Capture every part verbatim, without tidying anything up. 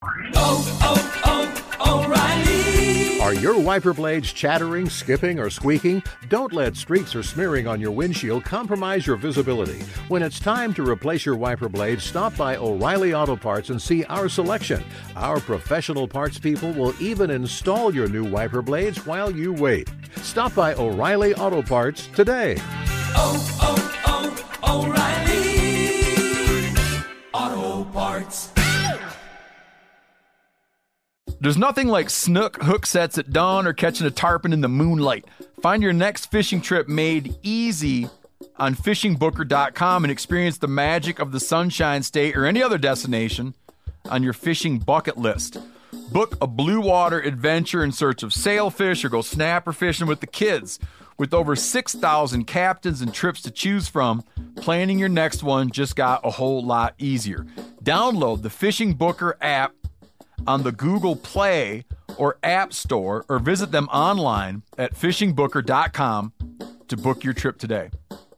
Oh, oh, oh, O'Reilly. Are your wiper blades chattering, skipping, or squeaking? Don't let streaks or smearing on your windshield compromise your visibility. When it's time to replace your wiper blades, stop by O'Reilly Auto Parts and see our selection. Our professional parts people will even install your new wiper blades while you wait. Stop by O'Reilly Auto Parts today. Oh, oh, oh, O'Reilly Auto Parts. There's nothing like snook hook sets at dawn or catching a tarpon in the moonlight. Find your next fishing trip made easy on fishing booker dot com and experience the magic of the Sunshine State or any other destination on your fishing bucket list. Book a blue water adventure in search of sailfish or go snapper fishing with the kids. With over six thousand captains and trips to choose from, planning your next one just got a whole lot easier. Download the Fishing Booker app on the Google Play or App Store, or visit them online at fishing booker dot com to book your trip today.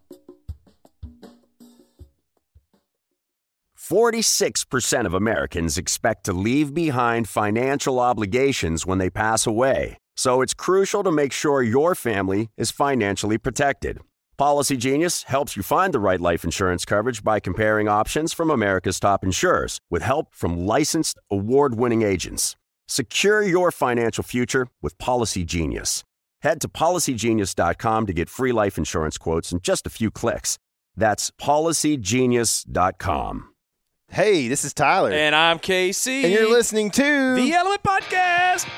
forty-six percent of Americans expect to leave behind financial obligations when they pass away. So it's crucial to make sure your family is financially protected. Policy Genius helps you find the right life insurance coverage by comparing options from America's top insurers with help from licensed, award-winning agents. Secure your financial future with Policy Genius. Head to policy genius dot com to get free life insurance quotes in just a few clicks. That's policy genius dot com. Hey, this is Tyler. And I'm K C. And you're listening to The Element Podcast.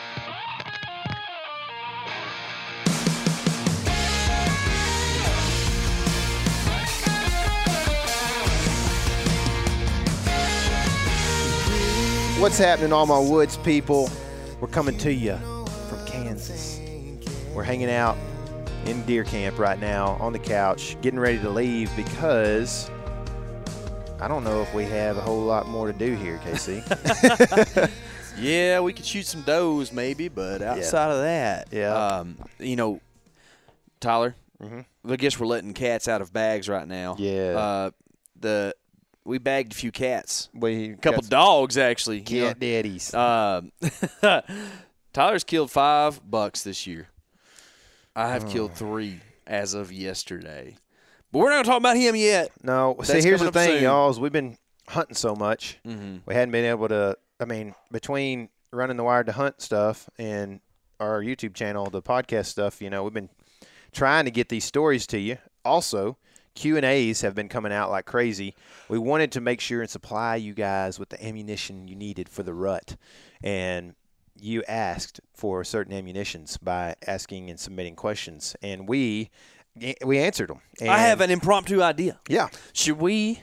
What's happening, all my woods people? We're coming to you from Kansas. We're hanging out in deer camp right now on the couch, getting ready to leave because I don't know if we have a whole lot more to do here, K C. Yeah, we could shoot some does maybe, but outside yeah. of that, yeah. um, you know, Tyler, mm-hmm. I guess we're letting cats out of bags right now. Yeah. Uh, the we bagged a few cats, we a couple dogs actually. Cat you know. daddies. Um, Tyler's killed five bucks this year. I have oh. killed three as of yesterday. But we're not going to talk about him yet. No. That's See, here's the thing, soon. y'all, is we've been hunting so much. Mm-hmm. We hadn't been able to, I mean, between running the Wired to Hunt stuff and our YouTube channel, the podcast stuff, you know, we've been trying to get these stories to you. Also, Q and A's have been coming out like crazy. We wanted to make sure and supply you guys with the ammunition you needed for the rut. And you asked for certain ammunitions by asking and submitting questions. And we we answered them. And I have an impromptu idea. Yeah. Should we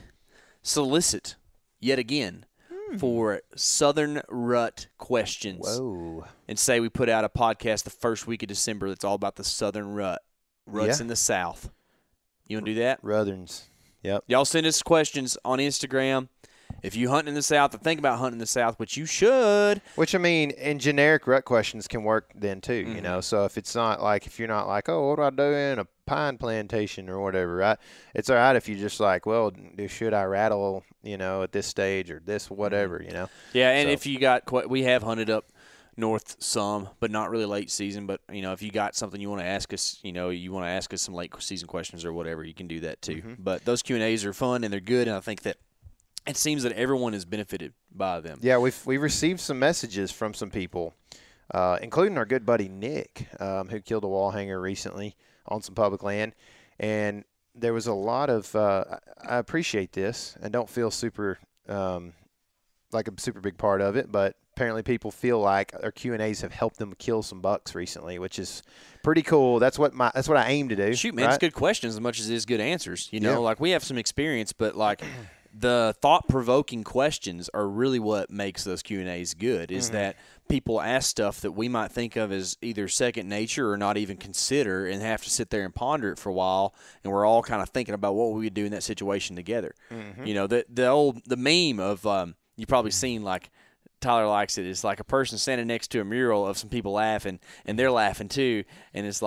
solicit yet again hmm. for Southern Rut questions? Whoa. And say we put out a podcast the first week of December that's all about the Southern Rut. Ruts yeah. in the South. You want to do that? Rutherns. Yep. Y'all send us questions on Instagram. If you hunt in the South or think about hunting in the South, which you should. Which, I mean, and generic rut questions can work then too, mm-hmm. you know. So if it's not like, if you're not like, oh, what do I do in a pine plantation or whatever, right? It's all right if you're just like, well, should I rattle, you know, at this stage or this whatever, you know. Yeah, and so. if you got, we have hunted up north some, but not really late season. But, you know, if you got something you want to ask us, you know, you want to ask us some late season questions or whatever, you can do that too. Mm-hmm. But those Q and A's are fun and they're good, and I think that it seems that everyone is benefited by them. Yeah, we've we received some messages from some people, uh, including our good buddy Nick, um, who killed a wall hanger recently on some public land. And there was a lot of uh, – I appreciate this and don't feel super um, like a super big part of it, but apparently people feel like our Q and A's have helped them kill some bucks recently, which is pretty cool. That's what my that's what I aim to do. Shoot, man, right? It's good questions as much as it is good answers. You know, yeah. like we have some experience, but like – the thought-provoking questions are really what makes those Q and A's good, is mm-hmm. that people ask stuff that we might think of as either second nature or not even consider, and have to sit there and ponder it for a while, and we're all kind of thinking about what we would do in that situation together. Mm-hmm. You know, the the old the meme of um, you've probably seen, like, Tyler likes it. It's like a person standing next to a mural of some people laughing, and they're laughing too, and it's like,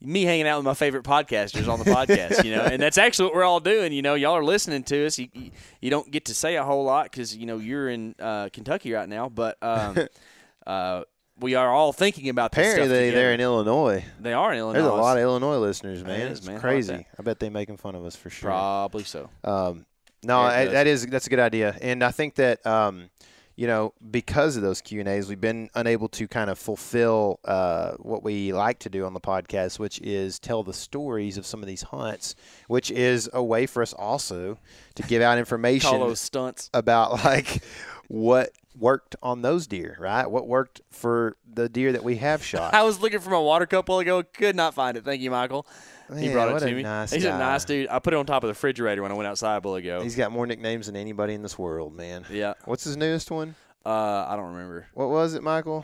me hanging out with my favorite podcasters on the podcast, you know, and that's actually what we're all doing. You know, y'all are listening to us. You you, you don't get to say a whole lot because you know you're in uh, Kentucky right now, but um, uh, we are all thinking about this Apparently, stuff they, together. they're in Illinois. They are in Illinois. There's a lot of Illinois listeners, man. It is, it's man. How about crazy. that? I bet they're making fun of us for sure. Probably so. Um, no, Yeah, it I, does. that is that's a good idea, and I think that um, you know because of those Q and A's, we've been unable to kind of fulfill uh, what we like to do on the podcast, which is tell the stories of some of these hunts, which is a way for us also to give out information Call those stunts. about like what worked on those deer, right? What worked for the deer that we have shot. I was looking for my water cup a while ago. Could not find it. Thank you, Michael. he Man, brought it what to a me. nice He's guy. a nice dude. I put it on top of the refrigerator when I went outside a while ago. He's got more nicknames than anybody in this world, man. Yeah. What's his newest one? Uh, I don't remember. What was it, Michael?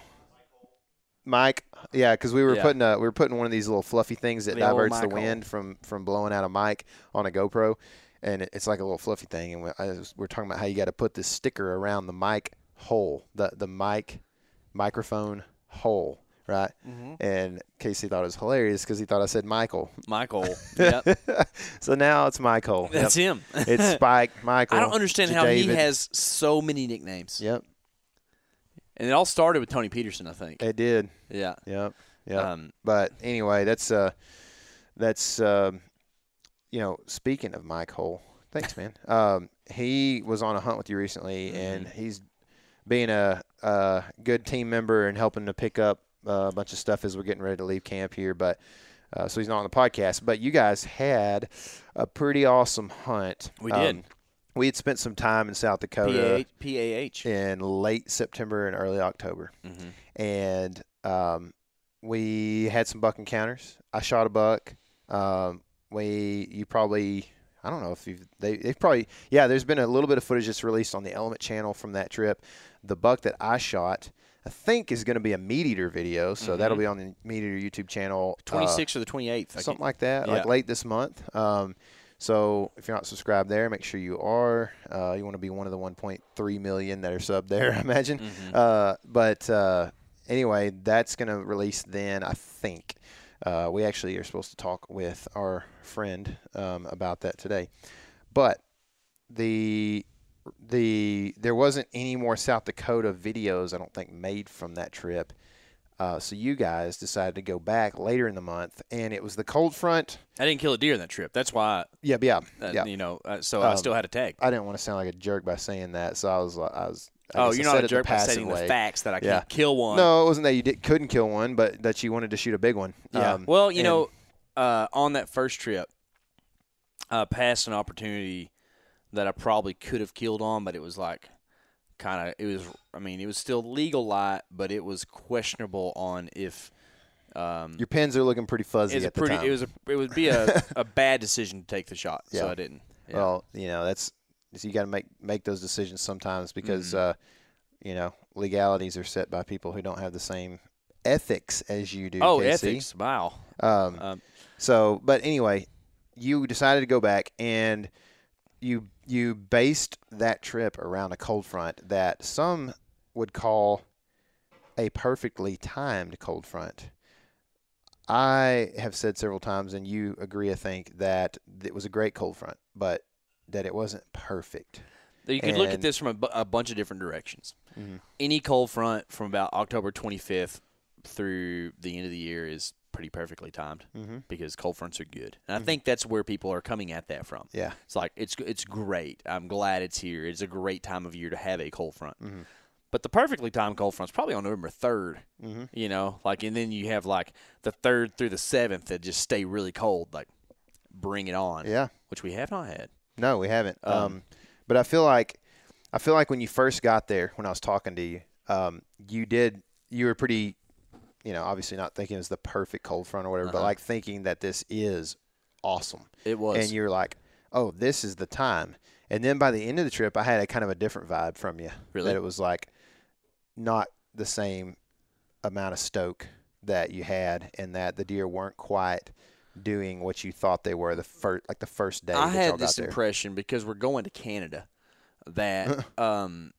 Mike. Yeah, because we were Yeah. putting a, we were putting one of these little fluffy things that The old diverts the Michael. wind from from blowing out a mic on a GoPro, and it, it's like a little fluffy thing. And we, I was, we're talking about how you got to put this sticker around the mic hole, the the mic microphone hole, right? Mm-hmm. And Casey thought it was hilarious because he thought I said Michael. Michael. Yep. So now it's Michael. That's Yep. him. It's Spike, Michael. I don't understand how he David. has so many nicknames. Yep, And it all started with Tony Peterson, I think. it did. Yeah. Yep, yep. Um, But anyway, that's uh, that's um, you know, speaking of Mike Hole, thanks, man. Um, he was on a hunt with you recently, Mm-hmm. and he's being a, a good team member and helping to pick up uh, a bunch of stuff as we're getting ready to leave camp here. But uh, so he's not on the podcast. But you guys had a pretty awesome hunt. We did. Um, we had spent some time in South Dakota P A H. in late September and early October. Mm-hmm. And um, we had some buck encounters. I shot a buck. Um, we, you probably, I don't know if you've, they, they've probably, yeah, there's been a little bit of footage that's released on the Element channel from that trip. The buck that I shot, I think is going to be a Meat Eater video, so Mm-hmm. that'll be on the Meat Eater YouTube channel. uh, twenty-sixth or the twenty-eighth. I something can't- like that, Yeah. like late this month. Um, so if you're not subscribed there, make sure you are. Uh, you want to be one of the one point three million that are subbed there, I imagine. Mm-hmm. Uh, but uh, anyway, that's going to release then, I think. Uh, we actually are supposed to talk with our friend um, about that today. But the the there wasn't any more South Dakota videos, I don't think, made from that trip. Uh, so you guys decided to go back later in the month, and it was the cold front. I didn't kill a deer in that trip. That's why, Yeah, yeah, uh, yeah. you know, uh, so I Um, still had a tag. I didn't want to sound like a jerk by saying that, so I was like, I was. I Oh, guess I you're said not it a the jerk by passive stating the way. facts that I Yeah. can't kill one. No, it wasn't that you did, couldn't kill one, but that you wanted to shoot a big one. Yeah. Um, well, you and- know, uh, on that first trip, I passed an opportunity that I probably could have killed on, but it was like kind of it was. I mean, it was still legal light, but it was questionable on if. Um, your pins are looking pretty fuzzy it was a at the pretty. time. It was a. It would be a, a bad decision to take the shot, so Yeah. I didn't. Yeah. Well, you know, that's so you got to make make those decisions sometimes because Mm-hmm. uh, you know legalities are set by people who don't have the same ethics as you do. oh, K C. ethics! Wow. Um, Um, so, but anyway, you decided to go back and you you based that trip around a cold front that some would call a perfectly timed cold front. I have said several times, and you agree, I think, that it was a great cold front, but that it wasn't perfect. You could look at And- this from a, bu- a bunch of different directions. Mhm. Any cold front from about October twenty-fifth through the end of the year is pretty perfectly timed Mhm. because cold fronts are good. And I think that's where people are coming at that from. Yeah. It's like, it's it's great. I'm glad it's here. It's a great time of year to have a cold front. Mhm. But the perfectly timed cold front's probably on November third, Mm-hmm. you know, like, and then you have like the third through the seventh that just stay really cold, like bring it on, Yeah. which we have not had. No, we haven't. Um, Um, but I feel like I feel like when you first got there, when I was talking to you, um, you did you were pretty, you know, obviously not thinking it was the perfect cold front or whatever, but Uh-huh. like thinking that this is awesome. It was. And you're like, oh, this is the time. And then by the end of the trip, I had a kind of a different vibe from you. Really? That it was like not the same amount of stoke that you had, and that the deer weren't quite doing what you thought they were the first, like the first day. I that y'all had got this there. impression because we're going to Canada that um,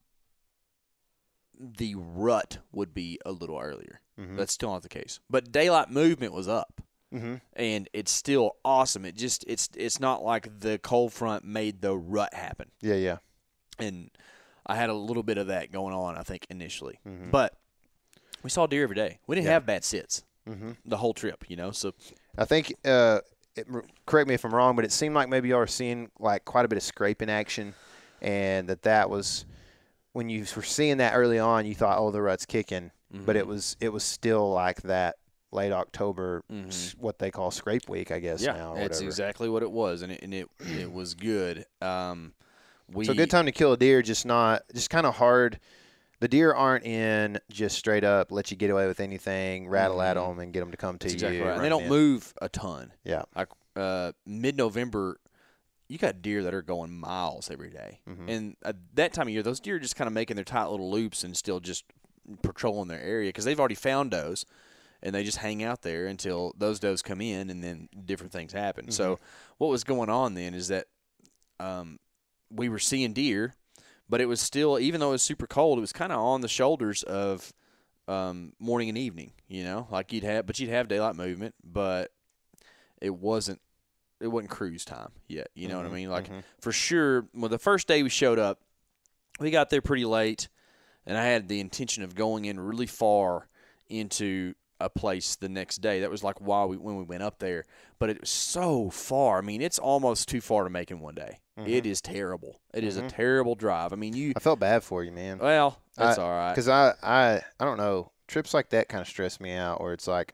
the rut would be a little earlier. Mhm. That's still not the case. But daylight movement was up. Mm-hmm. and it's still awesome. It just it's it's not like the cold front made the rut happen. Yeah, yeah. And I had a little bit of that going on, I think, initially. Mm-hmm. But we saw deer every day. We didn't Yeah. have bad sits Mm-hmm. the whole trip, you know. So I think, uh, it, correct me if I'm wrong, but it seemed like maybe y'all were seeing like quite a bit of scraping action, and that that was when you were seeing that early on, you thought, oh, the rut's kicking, mm-hmm. but it was it was still like that late October, Mhm. s- what they call scrape week, I guess yeah, now. Or that's whatever. exactly what it was, and it and it, it was good. Um, we So good time to kill a deer, just not just kind of hard. The deer aren't in just straight up let you get away with anything, rattle at Mhm. them, and get them to come to That's exactly you. right. And they run don't in. move a ton. Yeah. Like uh, mid-November, you got deer that are going miles every day. Mhm. And at that time of year, those deer are just kind of making their tight little loops and still just patrolling their area because they've already found does, and they just hang out there until those does come in, and then different things happen. Mm-hmm. So what was going on then is that um, we were seeing deer, but it was still, even though it was super cold, it was kind of on the shoulders of um, morning and evening, you know, like you'd have, but you'd have daylight movement, but it wasn't, it wasn't cruise time yet. You know Mhm, what I mean? Like mhm. for sure, well, the first day we showed up, we got there pretty late, and I had the intention of going in really far into a place the next day. That was like why we when we went up there, but it was so far. I mean, it's almost too far to make in one day. Mhm. It is terrible. It is Mhm. a terrible drive. I mean, you I felt bad for you, man. well, that's I- all right. Because I, I, I don't know. Trips like that kind of stress me out, where it's like,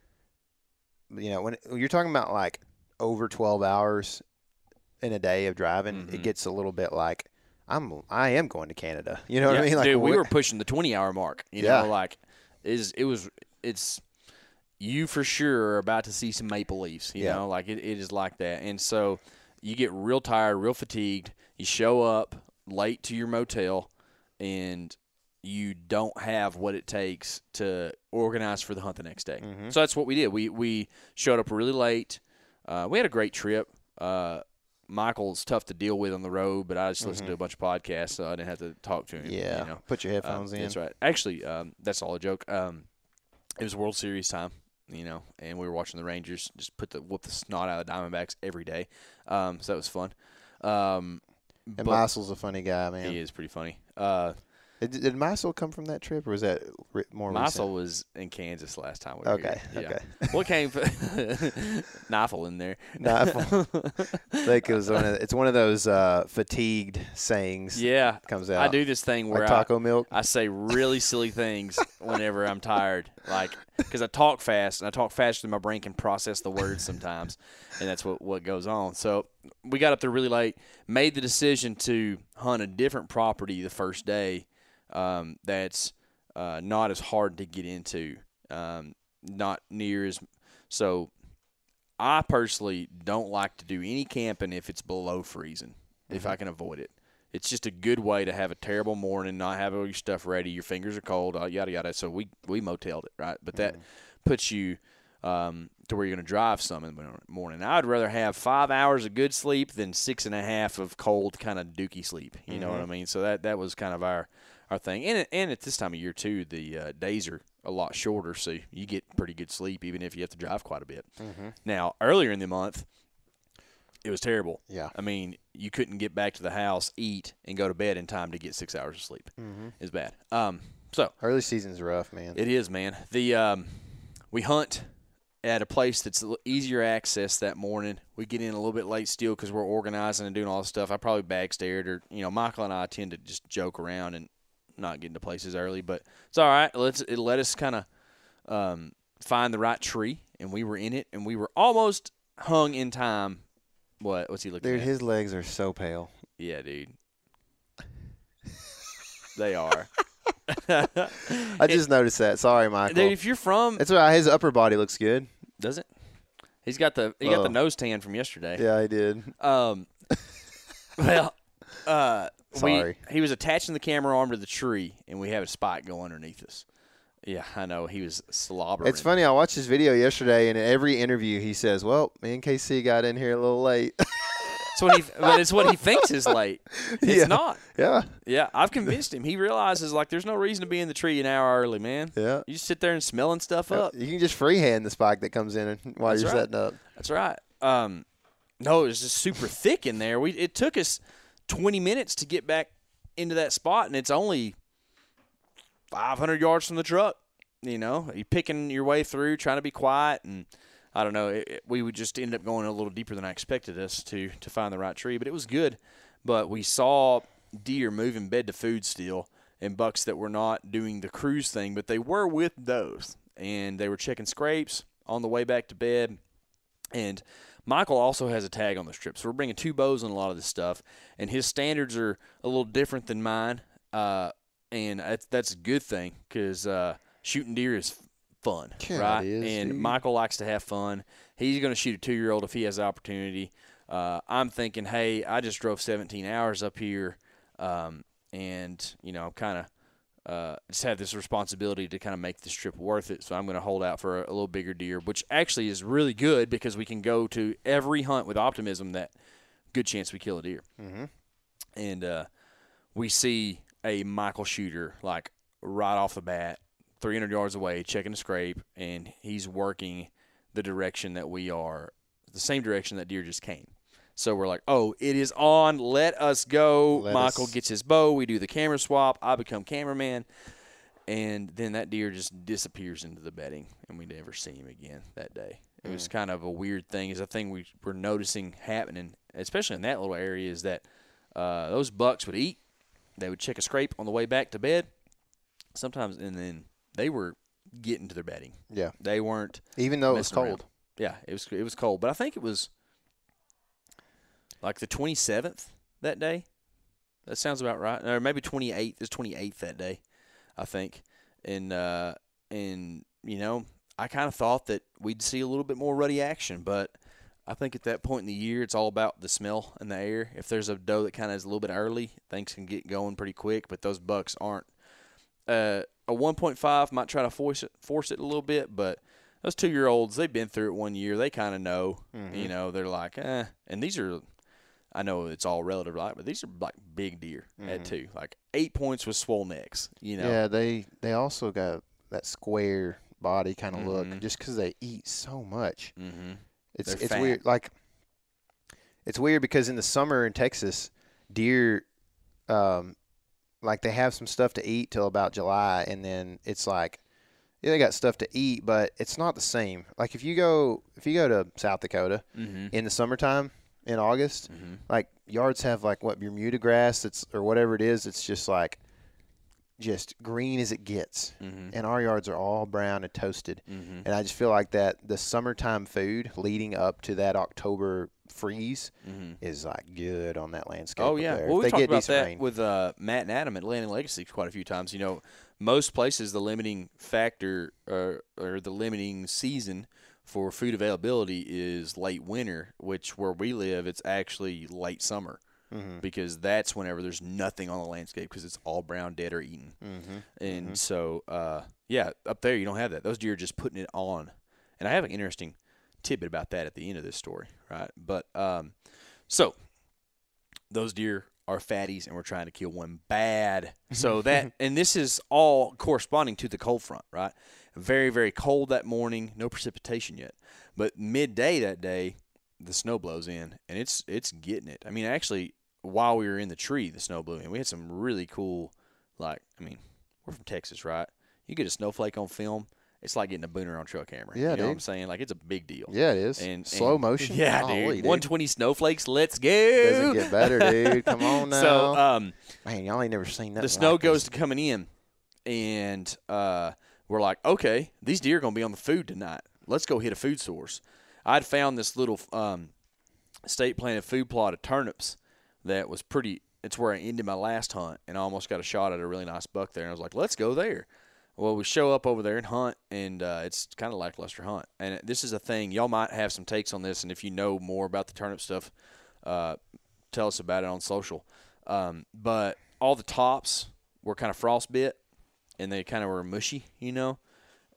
you know, when, when you're talking about like over twelve hours in a day of driving, Mhm. it gets a little bit like, I'm, I am going to Canada. You know what I Yeah, mean? Like, dude, we wh- were pushing the twenty-hour mark. You Yeah. know, like is it was it's you for sure are about to see some maple leaves. You Yeah. know, like it, it is like that, and so you get real tired, real fatigued. You show up late to your motel, and you don't have what it takes to organize for the hunt the next day. Mhm. So that's what we did. We we showed up really late. Uh, we had a great trip. Uh, Michael's tough to deal with on the road, but I just listened to a bunch of podcasts, so I didn't have to talk to him. Mm-hmm. yeah. you know. Put your Um, headphones in. That's right. Actually, um, that's all a joke. Um, it was World Series time, you know, and we were watching the Rangers just put the whoop the snot out of the Diamondbacks every day. Um, so that was fun. Um, And but Meisel's a funny guy, man. he is pretty funny. Uh, Did, did Meisel come from that trip, or was that ri- more Meisel recent? was in Kansas last time we were Okay, here. Yeah. okay. What came from Knifel in there? Knifel. I think it was one of, it's one of those uh, fatigued sayings. Yeah, that comes out. I do this thing where like I, taco milk. I say really silly things whenever I'm tired, like because I talk fast and I talk faster than my brain can process the words sometimes, and that's what what goes on. So we got up there really late, made the decision to hunt a different property the first day. Um, that's uh, not as hard to get into, um, not near as so. I personally don't like to do any camping if it's below freezing, if I can avoid it. It's just a good way to have a terrible morning, not have all your stuff ready. Your fingers are cold, uh, yada yada. So we we moteled it, right? But that puts you um, to where you're going to drive some in the morning. I'd rather have five hours of good sleep than six and a half of cold kind of dookie sleep. You know what I mean? So that that was kind of our our thing. And and at this time of year too, the uh, days are a lot shorter, so you get pretty good sleep even if you have to drive quite a bit. Now earlier in the month, it was terrible. Yeah. I mean, you couldn't get back to the house, eat, and go to bed in time to get six hours of sleep. Mm-hmm. It's bad. Um, so Early season's rough, man. it is, man. The um, we hunt at a place that's a little easier access that morning. We get in a little bit late still because we're organizing and doing all this stuff. I probably backstared, or you know, Michael and I tend to just joke around and not get into places early, but it's all right. Let's it let us kind of um, find the right tree, and we were in it, and we were almost hung in time. What? What's he looking Dude, at? his legs are so pale. Yeah, dude. They are. I just noticed that. Sorry, Michael. Dude, if you're from, It's all right. His upper body looks good. does it? He's got the he got Oh. the nose tan from yesterday. Yeah, I did. Um. Well, uh, Sorry. we he was attaching the camera arm to the tree, and we have a spike go underneath us. Yeah, I know. He was slobbering. It's funny. I watched his video yesterday, and in every interview he says, "Well, me and K C got in here a little late." It's what he, but it's what he thinks is late. It's Yeah. not. Yeah. Yeah, I've convinced him. He realizes like there's no reason to be in the tree an hour early, man. Yeah. You just sit there and smelling stuff up. You can just freehand the spike that comes in while That's you're right. setting up. That's right. Um, no, it was just super thick in there. We it took us twenty minutes to get back into that spot, and it's only five hundred yards from the truck. You know, you picking your way through, trying to be quiet, and I don't know. It, it, we would just end up going a little deeper than I expected us to to find the right tree, but it was good. But we saw deer moving bed to food still, and bucks that were not doing the cruise thing, but they were with those, and they were checking scrapes on the way back to bed. And Michael also has a tag on this trip, so we're bringing two bows on a lot of this stuff, and his standards are a little different than mine, uh, and that's, that's a good thing because uh, shooting deer is fun, Yeah, right? it is, and dude. Michael likes to have fun. He's going to shoot a two-year-old if he has the opportunity. Uh, I'm thinking, hey, I just drove seventeen hours up here, um, and, you know, I'm kind of uh, just have this responsibility to kind of make this trip worth it. So I'm going to hold out for a, a little bigger deer, which actually is really good because we can go to every hunt with optimism that good chance we kill a deer. Mm-hmm. And uh, we see a Michael shooter, like, right off the bat, three hundred yards away, checking the scrape, and he's working the direction that we are, the same direction that deer just came. So we're like, oh, it is on. Let us go. Let Michael us- gets his bow. We do the camera swap. I become cameraman. And then that deer just disappears into the bedding, and we never see him again that day. It was kind of a weird thing. It's a thing we were noticing happening, especially in that little area, is that uh, those bucks would eat. They would check a scrape on the way back to bed sometimes, and then they were getting to their bedding. Yeah. They weren't Even though it was messing around. cold. Yeah, it was it was cold, but I think it was like the twenty-seventh that day. That sounds about right. Or maybe twenty-eighth. It's twenty-eighth that day, I think. And uh, and you know, I kind of thought that we'd see a little bit more ruddy action, but I think at that point in the year, it's all about the smell in the air. If there's a doe that kind of is a little bit early, things can get going pretty quick. But those bucks aren't. Uh, a one point five might try to force it, force it a little bit, but those two-year-olds, they've been through it one year. They kind of know. Mm-hmm. You know, they're like, eh. And these are, I know it's all relative, right? But these are like big deer at two. Like eight points with swole necks, you know. Mm-hmm. Yeah, they they also got that square body kind of Mhm. look just because they eat so much. Mm-hmm. It's They're it's fat. weird. Like it's weird because in the summer in Texas, deer, um, like they have some stuff to eat till about July, and then it's like, yeah, they got stuff to eat, but it's not the same. Like if you go if you go to South Dakota Mm-hmm. in the summertime in August, Mm-hmm. like yards have like what Bermuda grass that's or whatever it is. It's just like just green as it gets, Mm-hmm. and our yards are all brown and toasted. Mm-hmm. And I just feel like that the summertime food leading up to that October freeze Mm-hmm. is like good on that landscape. Oh up yeah, there. well If we they talked get about decent that rain. with uh, Matt and Adam at Landing Legacy quite a few times. You know, most places the limiting factor or, or the limiting season for food availability is late winter, which where we live it's actually late summer Mhm. because that's whenever there's nothing on the landscape because it's all brown, dead, or eaten. Mhm. And so, uh, yeah, up there you don't have that. Those deer are just putting it on. And I have an interesting tidbit about that at the end of this story, right? But um, so those deer are fatties, and we're trying to kill one bad. So that, and this is all corresponding to the cold front, right? Very, very cold that morning, no precipitation yet. But midday that day, the snow blows in, and it's it's getting it. I mean, actually, while we were in the tree, the snow blew in. We had some really cool, like, I mean, we're from Texas, right? You get a snowflake on film, it's like getting a booner on trail camera. Yeah, you know what dude. I'm saying? Like, it's a big deal. Yeah, it is. And Slow and- motion. Yeah, Golly, dude. one twenty snowflakes. Let's go. Doesn't get better, dude. Come on now. So, um, man, y'all ain't never seen that. the snow goes to coming in, and uh, we're like, okay, these deer are going to be on the food tonight. Let's go hit a food source. I'd found this little um, state planted food plot of turnips that was pretty – it's where I ended my last hunt, and I almost got a shot at a really nice buck there. And I was like, let's go there. Well, we show up over there and hunt, and uh, it's kind of lackluster hunt. And this is a thing. Y'all might have some takes on this, and if you know more about the turnip stuff, uh, tell us about it on social. Um, but all the tops were kind of frostbit, and they kind of were mushy, you know.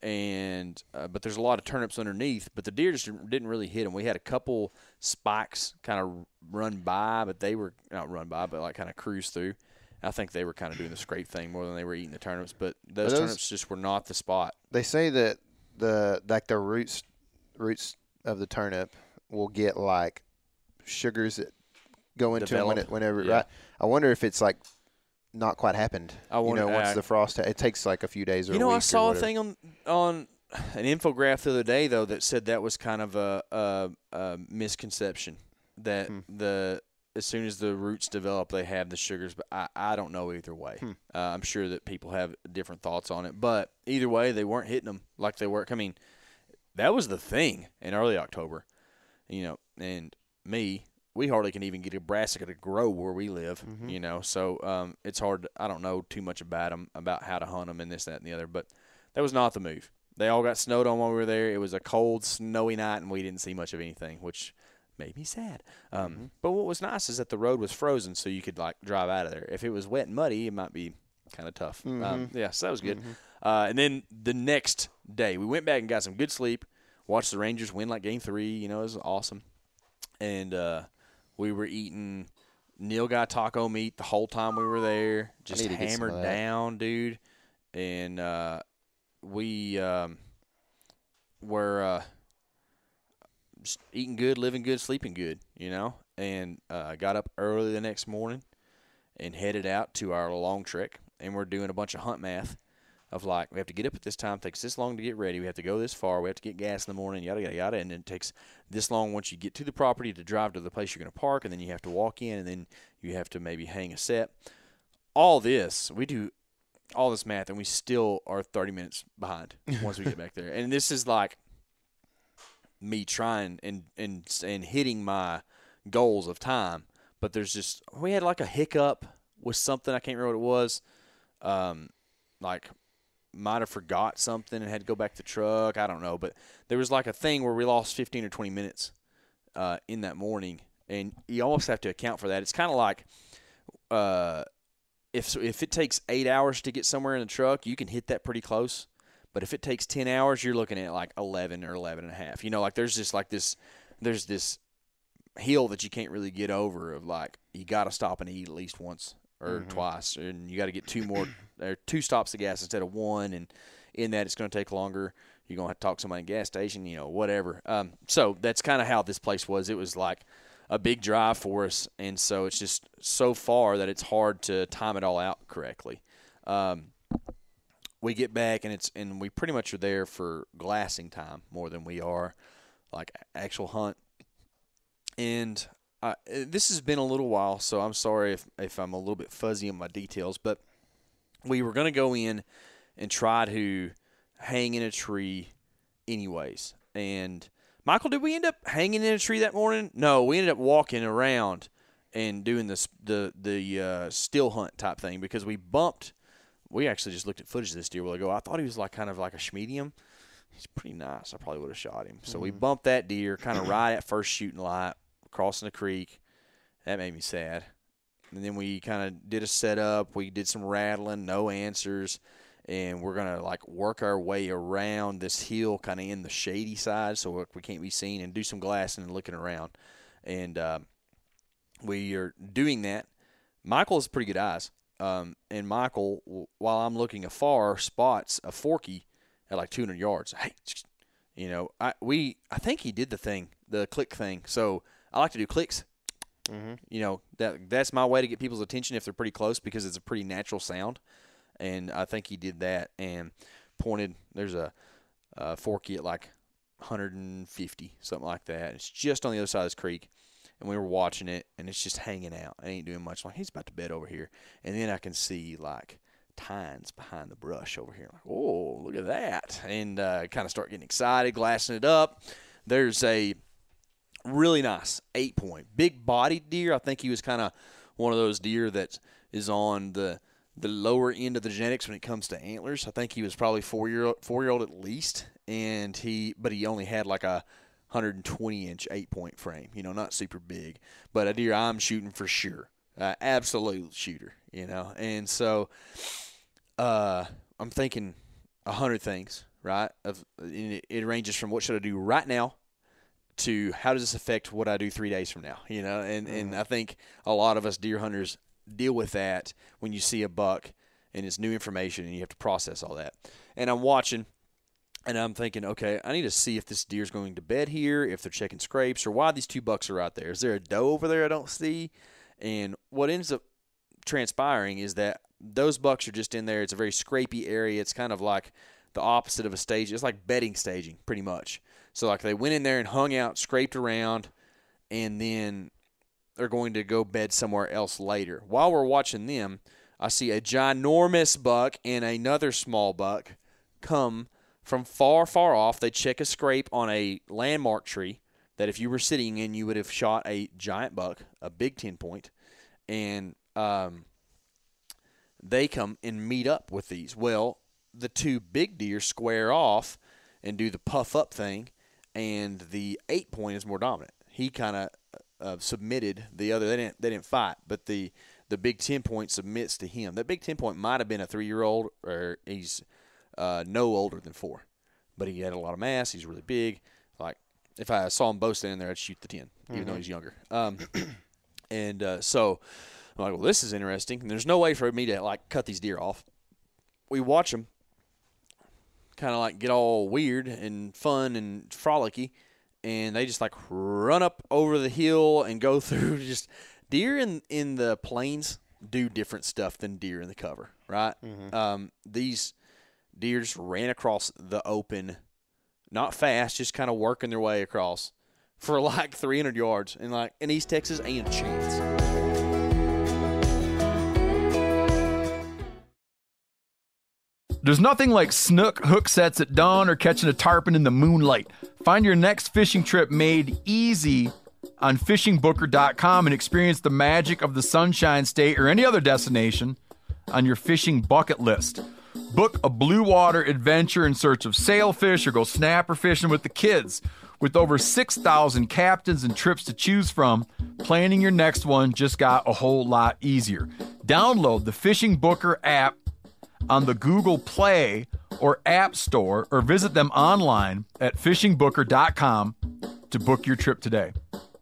and uh, but there's a lot of turnips underneath. But the deer just didn't really hit them. We had a couple spikes kind of run by, but they were not run by, but like kind of cruise through. I think they were kind of doing the scrape thing more than they were eating the turnips. But those, those turnips just were not the spot. They say that the like the roots roots of the turnip will get like sugars that go into them when it, whenever. Yeah. Right. I wonder if it's like not quite happened. I wonder, you know, once uh, the frost, it takes like a few days or You know, a week I saw or a thing on on an infographic the other day though that said that was kind of a, a, a misconception that Hmm. the as soon as the roots develop, they have the sugars. But I, I don't know either way. Hmm. Uh, I'm sure that people have different thoughts on it. But either way, they weren't hitting them like they were. I mean, that was the thing in early October. You know, and me, we hardly can even get a brassica to grow where we live. Mm-hmm. You know, so um, it's hard. I don't know too much about them, about how to hunt them and this, that, and the other. But that was not the move. They all got snowed on while we were there. It was a cold, snowy night, and we didn't see much of anything, which made me sad. Um, Mm-hmm. But what was nice is that the road was frozen, so you could like drive out of there. If it was wet and muddy, it might be kind of tough. Mm-hmm. Um, yeah, so that was good. Uh, and then the next day, we went back and got some good sleep. Watched the Rangers win like game three. You know, it was awesome. And uh, we were eating Neil got taco meat the whole time we were there, just need to get some hammered of that. down, dude. And uh, we um, were uh, just eating good, living good, sleeping good, you know. And uh, got up early the next morning and headed out to our long trek. And we're doing a bunch of hunt math of like, we have to get up at this time, it takes this long to get ready, we have to go this far, we have to get gas in the morning, yada, yada, yada, and then it takes this long once you get to the property to drive to the place you're going to park, and then you have to walk in, and then you have to maybe hang a set. All this, we do all this math, and we still are thirty minutes behind once we get back there. And this is like me trying and, and, and hitting my goals of time, but there's just, we had like a hiccup with something, I can't remember what it was, um, like, might have forgot something and had to go back to the truck. I don't know. But there was like a thing where we lost fifteen or twenty minutes uh, in that morning. And you almost have to account for that. It's kind of like uh, if if it takes eight hours to get somewhere in the truck, you can hit that pretty close. But if it takes ten hours, you're looking at like eleven or eleven and a half. You know, like there's just like this, there's this hill that you can't really get over of like you got to stop and eat at least once or Mm-hmm. twice, and you got to get two more or two stops of gas instead of one, and in that it's going to take longer. You're going to have to talk to somebody at the gas station, you know, whatever. Um, so that's kind of how this place was. It was like a big drive for us, and so it's just so far that it's hard to time it all out correctly. Um, we get back, and it's and we pretty much are there for glassing time more than we are like actual hunt. And Uh, this has been a little while, so I'm sorry if, if I'm a little bit fuzzy on my details, but we were going to go in and try to hang in a tree anyways. And, Michael, did we end up hanging in a tree that morning? No, we ended up walking around and doing this, the the uh, still hunt type thing because we bumped. We actually just looked at footage of this deer a while ago. I thought he was like kind of like a schmedium. He's pretty nice. I probably would have shot him. So we bumped that deer kind of right at first shooting light. Crossing the creek. That made me sad. And then we kind of did a setup. We did some rattling, no answers. And we're going to, like, work our way around this hill kind of in the shady side so we can't be seen and do some glassing and looking around. And uh, we are doing that. Michael has pretty good eyes. Um, and Michael, while I'm looking afar, spots a forky at, like, two hundred yards. Hey, you know, I we I think he did the thing, the click thing. So I like to do clicks. Mm-hmm. You know, that that's my way to get people's attention if they're pretty close because it's a pretty natural sound. And I think he did that and pointed. There's a, a forky at like one hundred fifty, something like that. It's just on the other side of this creek. And we were watching it, and it's just hanging out. It ain't doing much. Like, he's about to bed over here. And then I can see, like, tines behind the brush over here. Like, oh, look at that. And uh, kind of start getting excited, glassing it up. There's a really nice eight-point, big-bodied deer. I think he was kind of one of those deer that is on the the lower end of the genetics when it comes to antlers. I think he was probably four-year-old, four-year-old at least, and he but he only had like a one hundred twenty inch eight-point frame, you know, not super big. But a deer I'm shooting for sure. Uh, absolute shooter, you know. And so uh, I'm thinking a hundred things right? Of it, it ranges from what should I do right now to how does this affect what I do three days from now, you know? And, mm. and I think a lot of us deer hunters deal with that when you see a buck and it's new information and you have to process all that. And I'm watching and I'm thinking, okay, I need to see if this deer's going to bed here, if they're checking scrapes, or why these two bucks are out there. Is there a doe over there I don't see? And what ends up transpiring is that those bucks are just in there. It's a very scrapey area. It's kind of like the opposite of a stage. It's like bedding staging pretty much. So like they went in there and hung out, scraped around, and then they're going to go bed somewhere else later. While we're watching them, I see a ginormous buck and another small buck come from far, far off. They check a scrape on a landmark tree that if you were sitting in, you would have shot a giant buck, a big ten point, and um, they come and meet up with these. Well, the two big deer square off and do the puff up thing, and the eight point is more dominant. He kind of uh, submitted the other. They didn't they didn't fight, but the the big ten point submits to him. That big ten point might have been a three year old, or he's uh, no older than four, but he had a lot of mass. He's really big. Like if I saw them both standing there, I'd shoot the ten, even mm-hmm. though he's younger. Um, and uh, so I'm like, well, this is interesting. And there's no way for me to like cut these deer off. We watch them kind of like get all weird and fun and frolicky, and they just like run up over the hill and go through. Just deer in, in the plains do different stuff than deer in the cover, right? Mm-hmm. Um, these deer just ran across the open, not fast, just kind of working their way across for like three hundred yards. And like in East Texas, ain't a chance. There's nothing like snook hook sets at dawn or catching a tarpon in the moonlight. Find your next fishing trip made easy on fishing booker dot com and experience the magic of the Sunshine State or any other destination on your fishing bucket list. Book a blue water adventure in search of sailfish or go snapper fishing with the kids. With over six thousand captains and trips to choose from, planning your next one just got a whole lot easier. Download the Fishing Booker app on the Google Play or App Store, or visit them online at fishing booker dot com to book your trip today.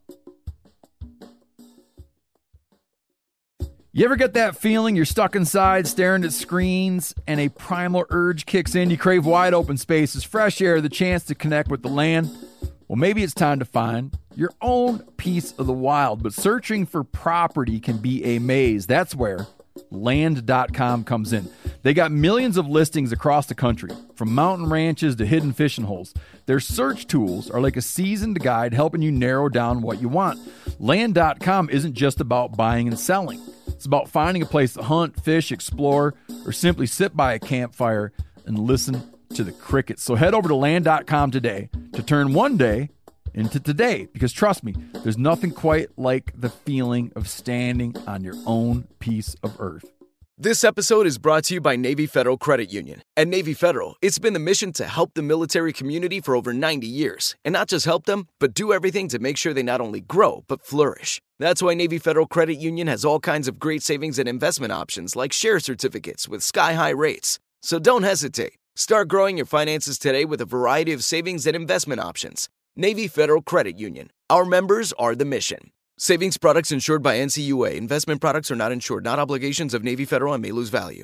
You ever get that feeling you're stuck inside staring at screens and a primal urge kicks in? You crave wide open spaces, fresh air, the chance to connect with the land. Well, maybe it's time to find your own piece of the wild, but searching for property can be a maze. That's where land dot com comes in. They got millions of listings across the country, from mountain ranches to hidden fishing holes. Their search tools are like a seasoned guide helping you narrow down what you want. land dot com isn't just about buying and selling. It's about finding a place to hunt, fish, explore, or simply sit by a campfire and listen to the crickets. So head over to land dot com today to turn one day into today, because trust me, there's nothing quite like the feeling of standing on your own piece of earth. This episode is brought to you by Navy Federal Credit Union. At Navy Federal, it's been the mission to help the military community for over ninety years. And not just help them, but do everything to make sure they not only grow, but flourish. That's why Navy Federal Credit Union has all kinds of great savings and investment options like share certificates with sky-high rates. So don't hesitate. Start growing your finances today with a variety of savings and investment options. Navy Federal Credit Union. Our members are the mission. Savings products insured by N C U A. Investment products are not insured, not obligations of Navy Federal and may lose value.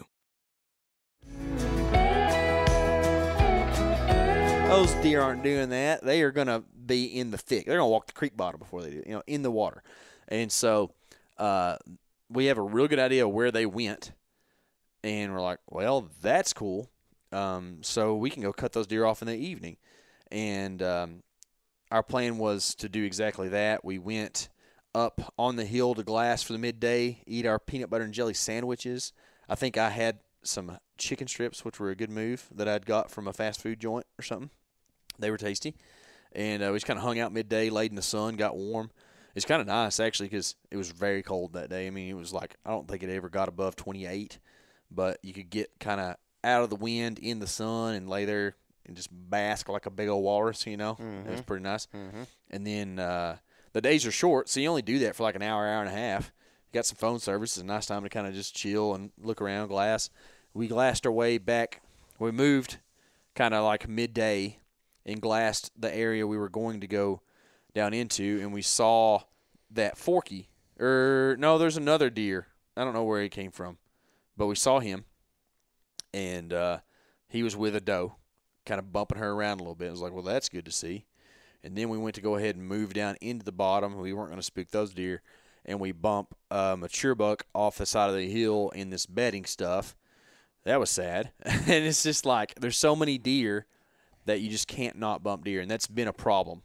Those deer aren't doing that. They are going to be in the thick. They're going to walk the creek bottom before they do, you know, in the water. And so uh, we have a real good idea of where they went. And we're like, well, that's cool. Um, so we can go cut those deer off in the evening. And um, our plan was to do exactly that. We went up on the hill to Glass for the midday, eat our peanut butter and jelly sandwiches. I think I had some chicken strips, which were a good move, that I'd got from a fast food joint or something. They were tasty. And uh, we just kind of hung out midday, laid in the sun, got warm. It's kind of nice, actually, because it was very cold that day. I mean, it was like, I don't think it ever got above twenty-eight, but you could get kind of out of the wind in the sun and lay there and just bask like a big old walrus, you know. Mm-hmm. It was pretty nice. Mm-hmm. And then uh, the days are short, so you only do that for like an hour, hour and a half. You got some phone service. It's a nice time to kind of just chill and look around Glass. We glassed our way back. We moved kind of like midday and glassed the area we were going to go down into, and we saw that Forky. Or, no, there's another deer. I don't know where he came from, but we saw him, and uh, he was with a doe, kind of bumping her around a little bit. I was like, well, that's good to see. And then we went to go ahead and move down into the bottom. We weren't going to spook those deer, and we bump a mature buck off the side of the hill in this bedding stuff. That was sad. And it's just like there's so many deer that you just can't not bump deer, and that's been a problem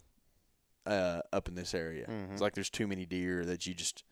uh, up in this area. Mm-hmm. It's like there's too many deer that you just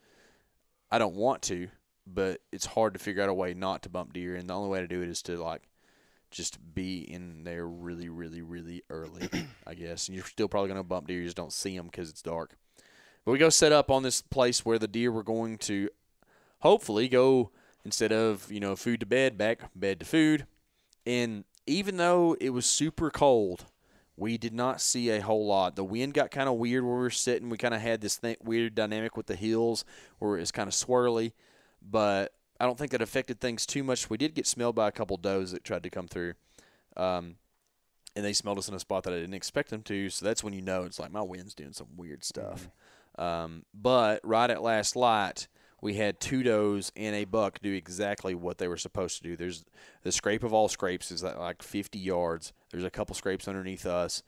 – I don't want to, but it's hard to figure out a way not to bump deer, and the only way to do it is to, like, just be in there really, really, really early, I guess. And you're still probably going to bump deer. You just don't see them because it's dark. But we go set up on this place where the deer were going to hopefully go – instead of, you know, food to bed, back bed to food. And even though it was super cold, we did not see a whole lot. The wind got kind of weird where we were sitting. We kind of had this thing, weird dynamic with the hills where it's kind of swirly. But I don't think that affected things too much. We did get smelled by a couple does that tried to come through. Um, and they smelled us in a spot that I didn't expect them to. So that's when you know it's like my wind's doing some weird stuff. Mm-hmm. Um, but right at last light, we had two does and a buck do exactly what they were supposed to do. There's the scrape of all scrapes is like fifty yards. There's a couple scrapes underneath us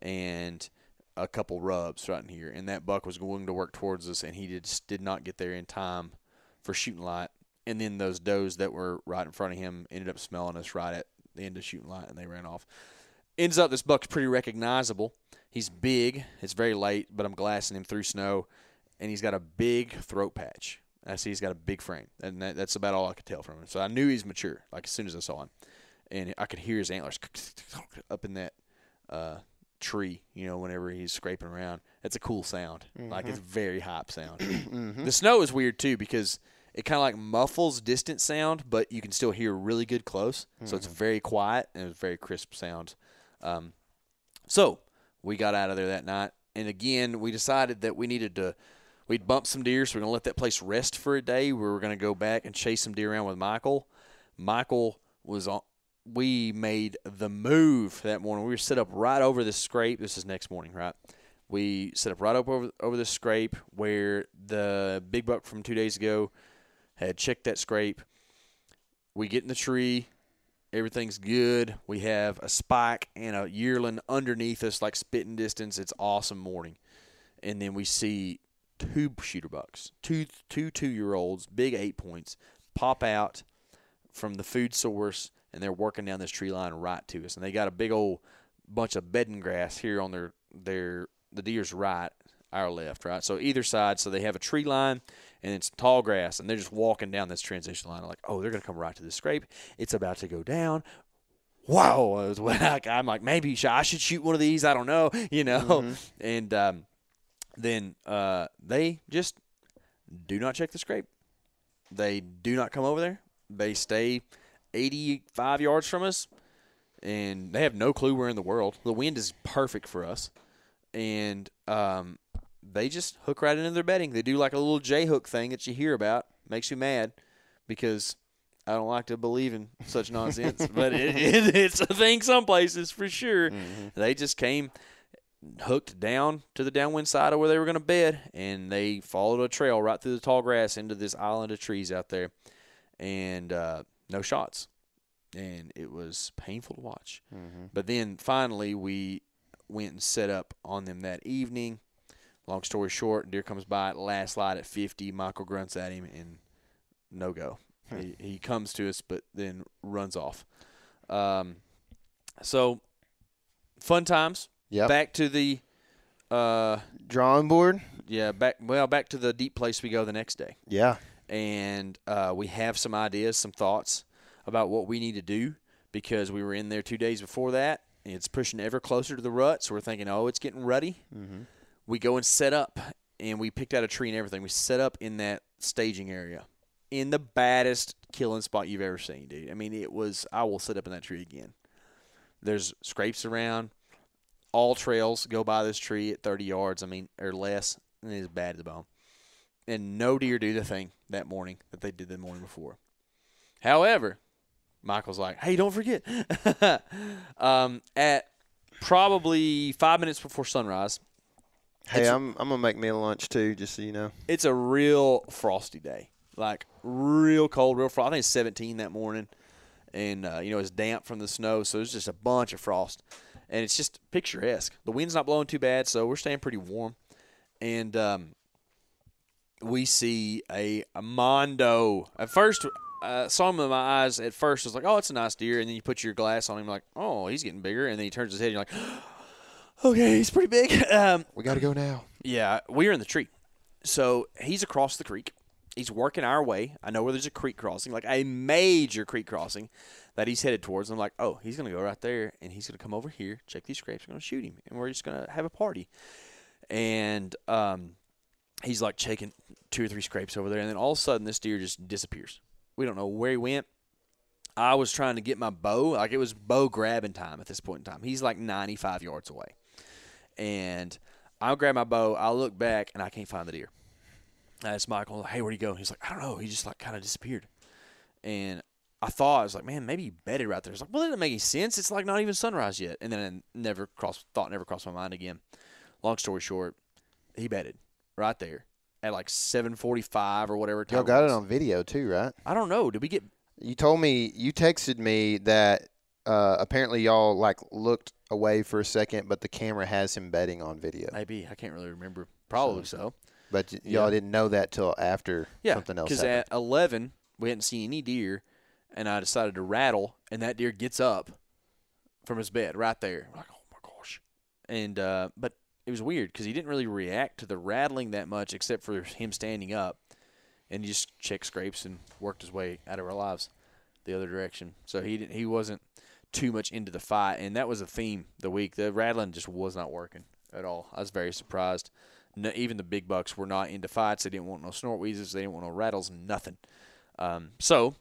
and a couple rubs right in here. And that buck was going to work towards us, and he just did not get there in time for shooting light. And then those does that were right in front of him ended up smelling us right at the end of shooting light, and they ran off. Ends up this buck's pretty recognizable. He's big. It's very late, but I'm glassing him through snow, and he's got a big throat patch. I see he's got a big frame, and that, that's about all I could tell from him. So I knew he's mature, like as soon as I saw him. And I could hear his antlers up in that uh, tree, you know, whenever he's scraping around. That's a cool sound. Mm-hmm. Like, it's a very hype sound. Mm-hmm. The snow is weird, too, because it kind of like muffles distant sound, but you can still hear really good close. Mm-hmm. So it's very quiet, and it's very crisp sound. Um, so we got out of there that night. And, again, we decided that we needed to – we'd bump some deer, so we're going to let that place rest for a day. We were going to go back and chase some deer around with Michael. Michael was on – we made the move that morning. We were set up right over this scrape. This is next morning, right? We set up right up over, over this scrape where the big buck from two days ago had checked that scrape. We get in the tree. Everything's good. We have a spike and a yearling underneath us, like spitting distance. It's awesome morning. And then we see – two shooter bucks, two two two-year-olds, big eight points, pop out from the food source, and they're working down this tree line right to us. And they got a big old bunch of bedding grass here on their their the deer's right, our left, right. So either side, so they have a tree line and then some tall grass, and they're just walking down this transition line. I'm like, oh, they're gonna come right to this scrape. It's about to go down. Wow, I'm like, maybe I should shoot one of these. I don't know, you know, mm-hmm. and. um Then uh, they just do not check the scrape. They do not come over there. They stay eighty-five yards from us, and they have no clue we're in the world. The wind is perfect for us, and um, they just hook right into their bedding. They do like a little J-hook thing that you hear about. Makes you mad because I don't like to believe in such nonsense, but it, it, it's a thing some places for sure. Mm-hmm. They just came – hooked down to the downwind side of where they were going to bed, and they followed a trail right through the tall grass into this island of trees out there, and uh, no shots. And it was painful to watch. Mm-hmm. But then finally we went and set up on them that evening. Long story short, deer comes by at last light at fifty. Michael grunts at him, and no go. he, he comes to us, but then runs off. Um, so fun times. Yep. Back to the uh, drawing board. Yeah, back well, back to the deep place we go the next day. Yeah. And uh, we have some ideas, some thoughts about what we need to do because we were in there two days before that. And it's pushing ever closer to the rut, so we're thinking, oh, it's getting rutty. Mm-hmm. We go and set up, and we picked out a tree and everything. We set up in that staging area in the baddest killing spot you've ever seen, dude. I mean, it was – I will set up in that tree again. There's scrapes around. All trails go by this tree at thirty yards, I mean, or less, and it is bad to the bone. And no deer do the thing that morning that they did the morning before. However, Michael's like, hey, don't forget. um, at probably five minutes before sunrise. Hey, I'm I'm gonna make me a lunch too, just so you know. It's a real frosty day, like real cold, real frost. I think it's seventeen that morning, and uh, you know it's damp from the snow, so there's just a bunch of frost, and it's just picturesque. The wind's not blowing too bad, so we're staying pretty warm, and um, we see a, a mondo. At first, I saw him in my eyes. At first, I was like, "Oh, it's a nice deer," and then you put your glass on him, like, "Oh, he's getting bigger," and then he turns his head, and you're like, okay, he's pretty big. Um, We got to go now. yeah, we are in the tree. So he's across the creek. He's working our way. I know where there's a creek crossing, like a major creek crossing that he's headed towards. I'm like, oh, he's going to go right there, and he's going to come over here, check these scrapes, we're going to shoot him, and we're just going to have a party. And um, he's like checking two or three scrapes over there, and then all of a sudden this deer just disappears. We don't know where he went. I was trying to get my bow. Like, it was bow grabbing time at this point in time. He's like ninety-five yards away. And I grab my bow. I look back, and I can't find the deer. I asked Michael, hey, where'd he go? He's like, I don't know. He just, like, kind of disappeared. And I thought, I was like, man, maybe he bedded right there. I was like, well, that doesn't make any sense. It's, like, not even sunrise yet. And then I never crossed, thought never crossed my mind again. Long story short, he bedded right there at, like, seven forty-five or whatever time Y'all got was. it on video too, right? I don't know. Did we get – You told me, you texted me that uh, apparently y'all, like, looked away for a second, but the camera has him bedding on video. maybe. I can't really remember. Probably so. But y- y'all Yeah. didn't know that till after Yeah, something else because happened. at eleven, we hadn't seen any deer, and I decided to rattle, and that deer gets up from his bed right there. I'm like, oh, my gosh. And uh, but it was weird because he didn't really react to the rattling that much except for him standing up, and he just checked scrapes and worked his way out of our lives the other direction. So he didn't, he wasn't too much into the fight, and that was a theme the week. The rattling just was not working at all. I was very surprised. No, even the big bucks were not into fights. They didn't want no snort wheezes. They didn't want no rattles, nothing. Um, so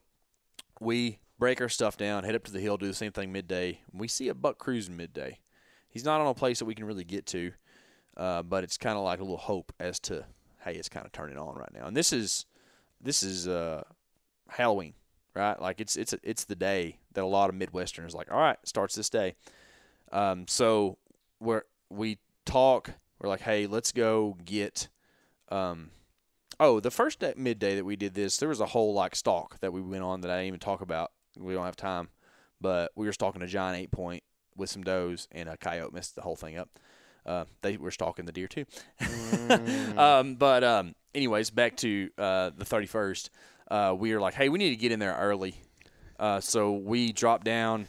we break our stuff down, head up to the hill, do the same thing midday. We see a buck cruising midday. He's not on a place that we can really get to, uh, but it's kind of like a little hope as to, hey, it's kind of turning on right now. And this is this is uh, Halloween, right? Like it's it's it's the day that a lot of Midwesterners are like, all right, starts this day. Um, so we're we talk. We're like, hey, let's go get um, – oh, the first day, midday that we did this, there was a whole, like, stalk that we went on that I didn't even talk about. We don't have time. But we were stalking a giant eight-point with some does, and a coyote messed the whole thing up. Uh, they were stalking the deer, too. Mm. um, but um, anyways, back to uh, the thirty-first. Uh, we were like, hey, we need to get in there early. Uh, so we dropped down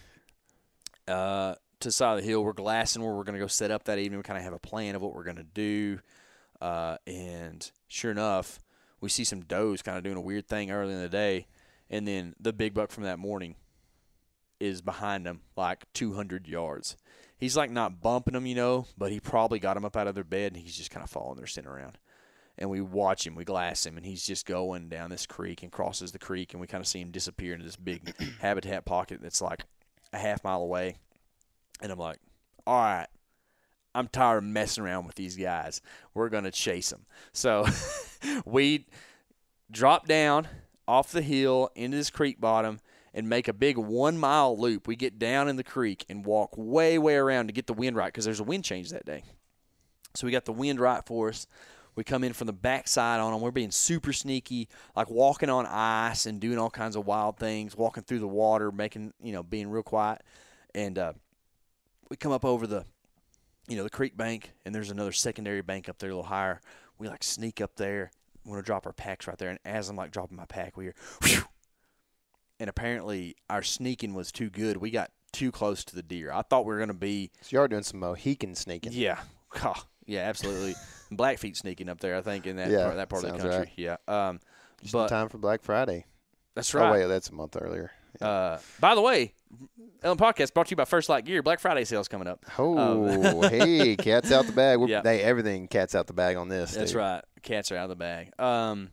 uh, – to the side of the hill. We're glassing where we're going to go set up that evening. We kind of have a plan of what we're going to do. Uh, and sure enough, we see some does kind of doing a weird thing early in the day. And then the big buck from that morning is behind them like two hundred yards. He's like not bumping them, you know, but he probably got them up out of their bed, and he's just kind of following their scent around. And we watch him, we glass him, and he's just going down this creek and crosses the creek, and we kind of see him disappear into this big habitat pocket that's like a half mile away. And I'm like, all right, I'm tired of messing around with these guys. We're going to chase them. So we drop down off the hill into this creek bottom and make a big one-mile loop. We get down in the creek and walk way, way around to get the wind right because there's a wind change that day. So we got the wind right for us. We come in from the backside on them. We're being super sneaky, like walking on ice and doing all kinds of wild things, walking through the water, making, you know, being real quiet. And uh, we come up over the, you know, the creek bank, and there's another secondary bank up there a little higher. We, like, sneak up there. We want to drop our packs right there. And as I'm, like, dropping my pack, we hear, whew. And apparently our sneaking was too good. We got too close to the deer. I thought we were going to be. So you are doing some Mohican sneaking. Yeah. Oh, yeah, absolutely. Blackfeet sneaking up there, I think, in that Yeah, part, that part of the sounds country. right. Yeah. Um, Just but in time for Black Friday. that's right. Oh, wait, that's a month earlier. Yeah. Uh, by the way, Ellen Podcast brought to you by First Light Gear. Black Friday sales coming up. Oh, Um, hey, cat's out the bag. We're, Yeah. they, everything cat's out the bag on this. That's dude. right. Cats are out of the bag. Um,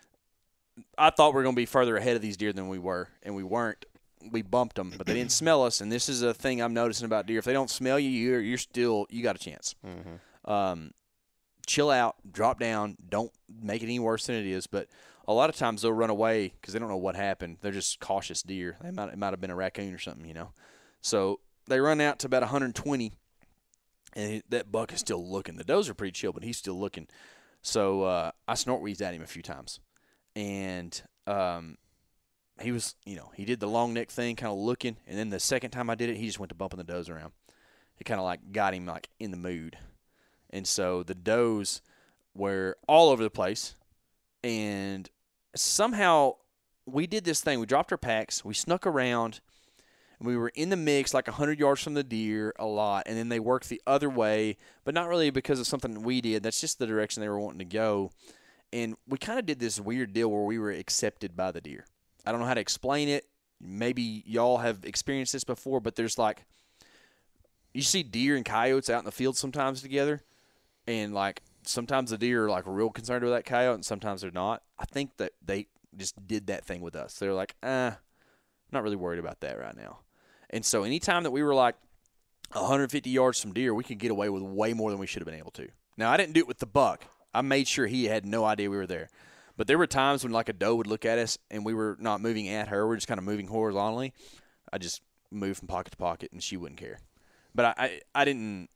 I thought we were going to be further ahead of these deer than we were, and we weren't. We bumped them, but they didn't smell us. And this is a thing I'm noticing about deer: if they don't smell you, you're you're still you got a chance. Mm-hmm. Um, chill out, drop down, don't make it any worse than it is. But a lot of times they'll run away because they don't know what happened. They're just cautious deer. They might, it might have been a raccoon or something, you know. So they run out to about one hundred twenty, and he, that buck is still looking. The does are pretty chill, but he's still looking. So uh, I snort wheezed at him a few times. And um, he was, you know, he did the long neck thing, kind of looking. And then the second time I did it, he just went to bumping the does around. It kind of like got him like in the mood. And so the does were all over the place. And somehow we did this thing. We dropped our packs. We snuck around. And we were in the mix like one hundred yards from the deer a lot. And then they worked the other way, but not really because of something we did. That's just the direction they were wanting to go. And we kind of did this weird deal where we were accepted by the deer. I don't know how to explain it. Maybe y'all have experienced this before, but there's like, you see deer and coyotes out in the field sometimes together. And like, sometimes the deer are like real concerned with that coyote and sometimes they're not. I think that they just did that thing with us. They're like, eh, not really worried about that right now. And so anytime that we were like one hundred fifty yards from deer, we could get away with way more than we should have been able to. Now, I didn't do it with the buck. I made sure he had no idea we were there. But there were times when like a doe would look at us and we were not moving at her. We we're just kind of moving horizontally. I just moved from pocket to pocket and she wouldn't care. But I, I, I didn't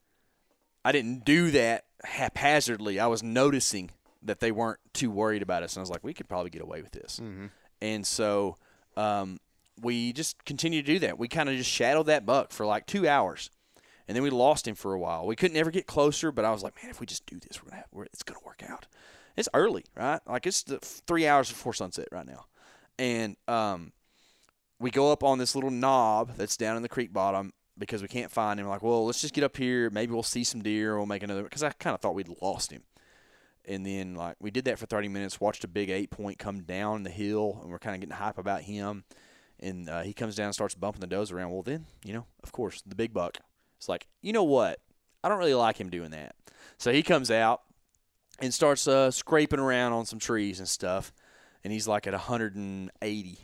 I didn't do that haphazardly. I was noticing that they weren't too worried about us. And I was like, we could probably get away with this. Mm-hmm. And so um, we just continued to do that. We kind of just shadowed that buck for like two hours. And then we lost him for a while. We couldn't ever get closer, but I was like, man, if we just do this, we're gonna have, we're, it's going to work out. It's early, right? Like it's the three hours before sunset right now. And um, we go up on this little knob that's down in the creek bottom because we can't find him. Like, well, let's just get up here. Maybe we'll see some deer. We'll make another – because I kind of thought we'd lost him. And then, like, we did that for thirty minutes, watched a big eight-point come down the hill, and we're kind of getting hype about him. And uh, he comes down and starts bumping the does around. Well, then, you know, of course, the big buck. It's like, you know what? I don't really like him doing that. So he comes out and starts uh, scraping around on some trees and stuff. And he's like at one hundred eighty.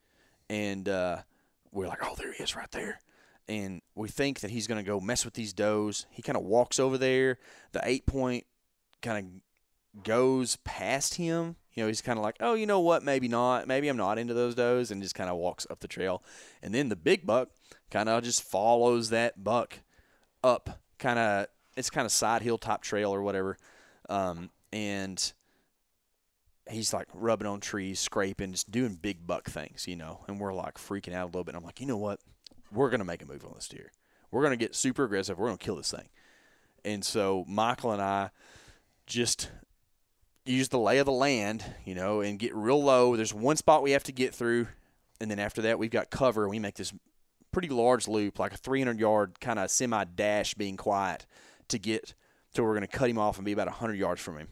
And uh, we're like, oh, there he is right there. And we think that he's going to go mess with these does. He kind of walks over there. The eight-point kind of goes past him. You know, he's kind of like, oh, you know what? Maybe not. Maybe I'm not into those does, and just kind of walks up the trail. And then the big buck kind of just follows that buck up. Kind of, it's kind of side hill top trail or whatever. Um, and he's like rubbing on trees, scraping, just doing big buck things, you know. And we're like freaking out a little bit. And I'm like, you know what? We're going to make a move on this deer. We're going to get super aggressive. We're going to kill this thing. And so Michael and I just use the lay of the land, you know, and get real low. There's one spot we have to get through, and then after that we've got cover. We make this pretty large loop, like a three hundred yard kind of semi-dash being quiet to get to where we're going to cut him off and be about one hundred yards from him.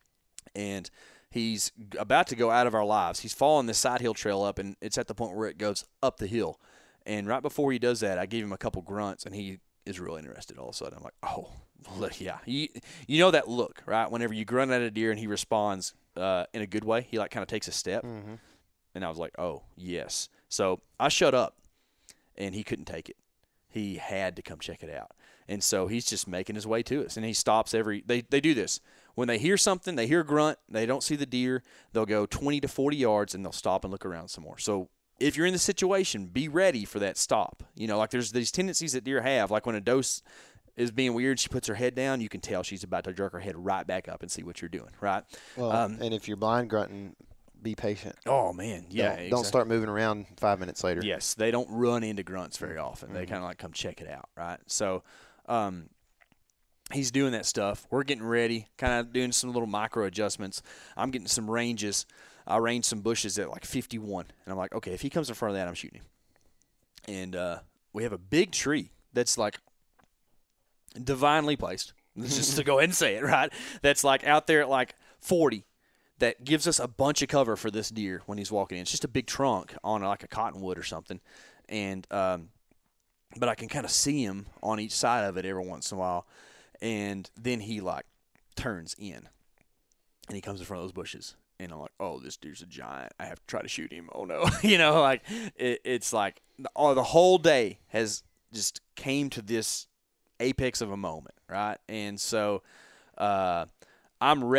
And he's about to go out of our lives. He's following this side hill trail up, and it's at the point where it goes up the hill. And right before he does that, I gave him a couple grunts, and he is really interested all of a sudden. I'm like, oh, look, yeah. You, you know that look, right? Whenever you grunt at a deer and he responds uh, in a good way, he like kind of takes a step. Mm-hmm. And I was like, oh, yes. So I shut up, and he couldn't take it. He had to come check it out. And so he's just making his way to us. And he stops every – they they do this. When they hear something, they hear a grunt, they don't see the deer, they'll go twenty to forty yards, and they'll stop and look around some more. So if you're in the situation, be ready for that stop. You know, like there's these tendencies that deer have. Like when a doe is being weird, she puts her head down, you can tell she's about to jerk her head right back up and see what you're doing, right? Well, um, and if you're blind grunting, be patient. Oh, man, yeah. Don't, exactly. don't start moving around five minutes later. Yes, they don't run into grunts very often. Mm-hmm. They kind of like come check it out, right? So um, he's doing that stuff. We're getting ready, kind of doing some little micro adjustments. I'm getting some ranges. I range some bushes at like fifty-one. And I'm like, okay, if he comes in front of that, I'm shooting him. And uh, we have a big tree that's like divinely placed. Just to go ahead and say it, right? That's like out there at like forty. That gives us a bunch of cover for this deer when he's walking in. It's just a big trunk on like a cottonwood or something. And um, but I can kind of see him on each side of it every once in a while. And then he like turns in. And he comes in front of those bushes. And I'm like, oh, this deer's a giant. I have to try to shoot him. Oh, no. you know, like it, it's like oh, the whole day has just came to this apex of a moment, right? And so uh, I'm ready.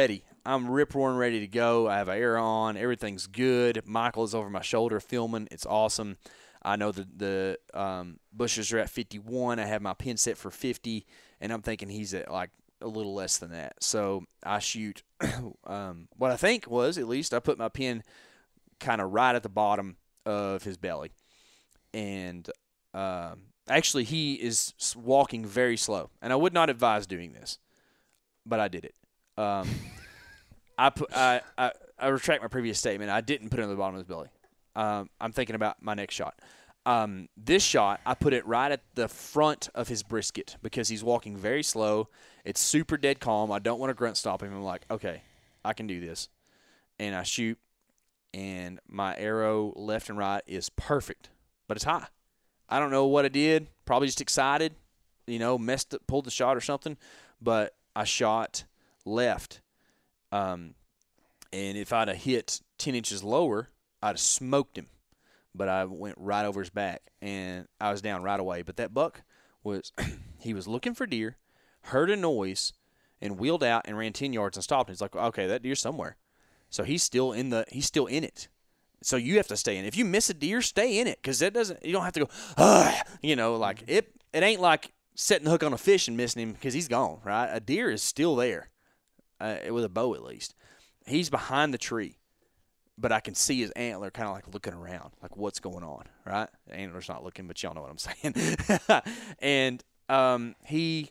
I'm rip roaring ready to go. I have an arrow on. Everything's good. Michael is over my shoulder filming. It's awesome. I know the the um, bushes are at fifty-one. I have my pin set for fifty, and I'm thinking he's at like a little less than that. So I shoot. um, what I think was, at least, I put my pin kind of right at the bottom of his belly, and um, actually he is walking very slow, and I would not advise doing this, but I did it. Um, I put I, I I retract my previous statement. I didn't put it on the bottom of his belly. Um, I'm thinking about my next shot. Um, this shot, I put it right at the front of his brisket because he's walking very slow. It's super dead calm. I don't want to grunt stop him. I'm like, okay, I can do this. And I shoot, and my arrow left and right is perfect, but it's high. I don't know what I did. Probably just excited, you know, messed up, pulled the shot or something. But I shot left. Um, and if I'd have hit ten inches lower, I'd have smoked him, but I went right over his back, and I was down right away. But that buck was he was looking for deer, heard a noise, and wheeled out and ran ten yards and stopped. And he's like, okay, that deer's somewhere. So he's still in the he's still in it. So you have to stay in. If you miss a deer, stay in it, because that doesn't you don't have to go, ah, you know, like it. It ain't like setting the hook on a fish and missing him because he's gone, right? A deer is still there, uh, with a bow at least. He's behind the tree. But I can see his antler kind of like looking around, like what's going on, right? The antler's not looking, but y'all know what I'm saying. and um, he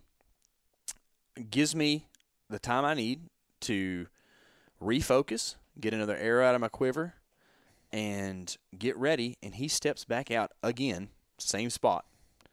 gives me the time I need to refocus, get another arrow out of my quiver, and get ready. And he steps back out again, same spot,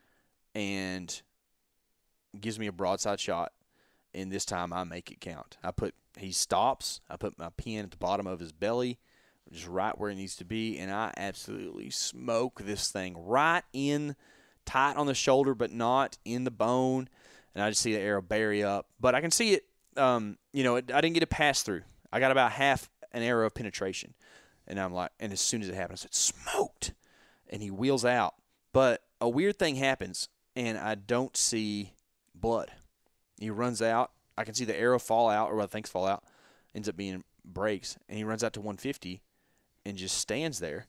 and gives me a broadside shot. And this time I make it count. I put he stops. I put my pin at the bottom of his belly, just right where it needs to be, and I absolutely smoke this thing right in, tight on the shoulder, but not in the bone. And I just see the arrow bury up, but I can see it. Um, you know, it, I didn't get a pass through. I got about half an arrow of penetration, and I'm like, and as soon as it happened, I said, "Smoked!" And he wheels out, but a weird thing happens, and I don't see blood. He runs out. I can see the arrow fall out, or what I think's fall out, ends up being breaks, and he runs out to one fifty. And just stands there,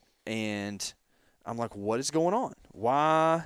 and I'm like, what is going on? Why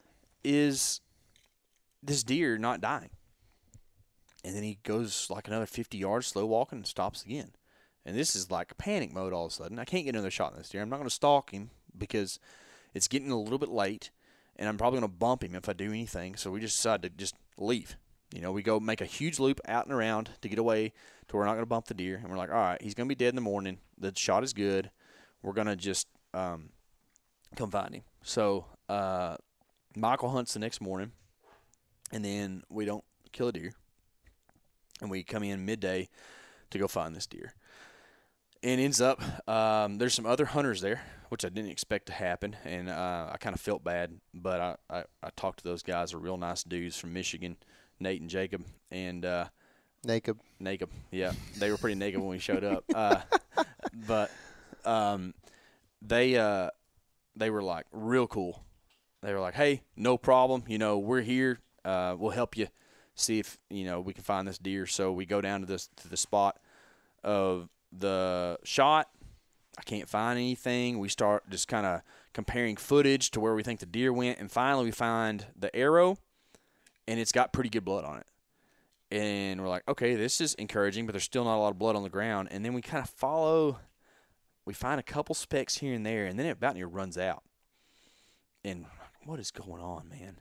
is this deer not dying? And then he goes like another fifty yards, slow walking, and stops again. And this is like panic mode all of a sudden. I can't get another shot in this deer. I'm not going to stalk him because it's getting a little bit late, and I'm probably going to bump him if I do anything. So we just decided to just leave. You know, we go make a huge loop out and around to get away to where we're not going to bump the deer. And we're like, all right, he's going to be dead in the morning. The shot is good. We're going to just um, come find him. So uh, Michael hunts the next morning, and then we don't kill a deer. And we come in midday to go find this deer. And ends up, um, there's some other hunters there, which I didn't expect to happen. And uh, I kind of felt bad, but I, I, I talked to those guys. They're real nice dudes from Michigan. Nate and Jacob, and uh, Naked. Naked, yeah, they were pretty naked when we showed up. Uh, but um, they uh, they were like real cool. They were like, "Hey, no problem. You know, we're here. Uh, we'll help you see if you know we can find this deer." So we go down to this to the spot of the shot. I can't find anything. We start just kind of comparing footage to where we think the deer went, and finally we find the arrow. And it's got pretty good blood on it. And we're like, okay, this is encouraging, but there's still not a lot of blood on the ground. And then we kind of follow, we find a couple specks here and there, and then it about near runs out. And what is going on, man?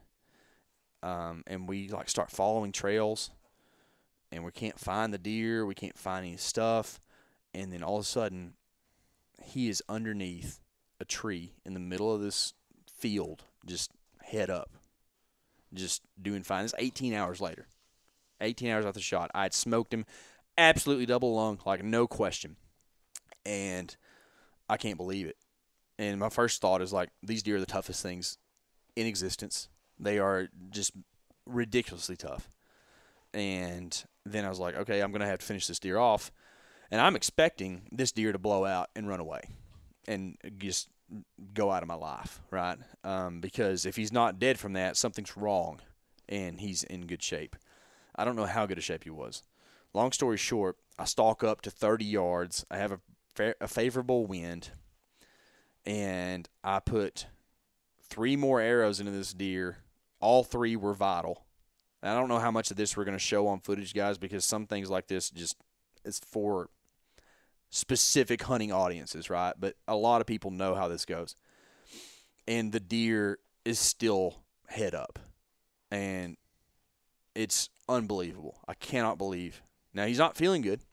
Um, and we like start following trails, and we can't find the deer. We can't find any stuff. And then all of a sudden, he is underneath a tree in the middle of this field, just head up. Just doing fine. It's eighteen hours later. eighteen hours after the shot. I had smoked him absolutely double lung, like no question. And I can't believe it. And my first thought is like, these deer are the toughest things in existence. They are just ridiculously tough. And then I was like, okay, I'm going to have to finish this deer off. And I'm expecting this deer to blow out and run away and just go out of my life, right? Um, because if he's not dead from that, something's wrong, and he's in good shape. I don't know how good a shape he was. long story short, I stalk up to thirty yards. I have a, fa- a favorable wind, and I put three more arrows into this deer. All three were vital. And I don't know how much of this we're going to show on footage, guys, because some things like this just it's for specific hunting audiences, right? But a lot of people know how this goes. And the deer is still head up. And it's unbelievable. I cannot believe. Now, he's not feeling good,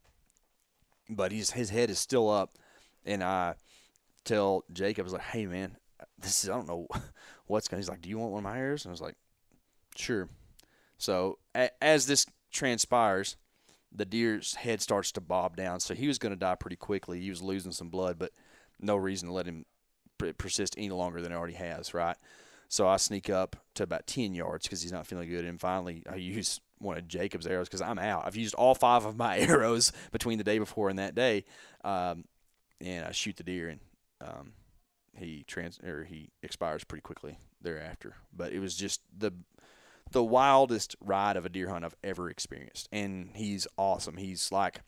but he's his head is still up. And I tell Jacob, I was like, hey, man, this is, I don't know what's going on. He's like, do you want one of my arrows? And I was like, sure. So a, as this transpires, the deer's head starts to bob down. So he was going to die pretty quickly. He was losing some blood, but no reason to let him persist any longer than it already has, right? So I sneak up to about ten yards because he's not feeling good. And finally, I use one of Jacob's arrows because I'm out. I've used all five of my arrows between the day before and that day. Um, and I shoot the deer, and um, he trans or he expires pretty quickly thereafter. But it was just the the wildest ride of a deer hunt I've ever experienced. And he's awesome. He's like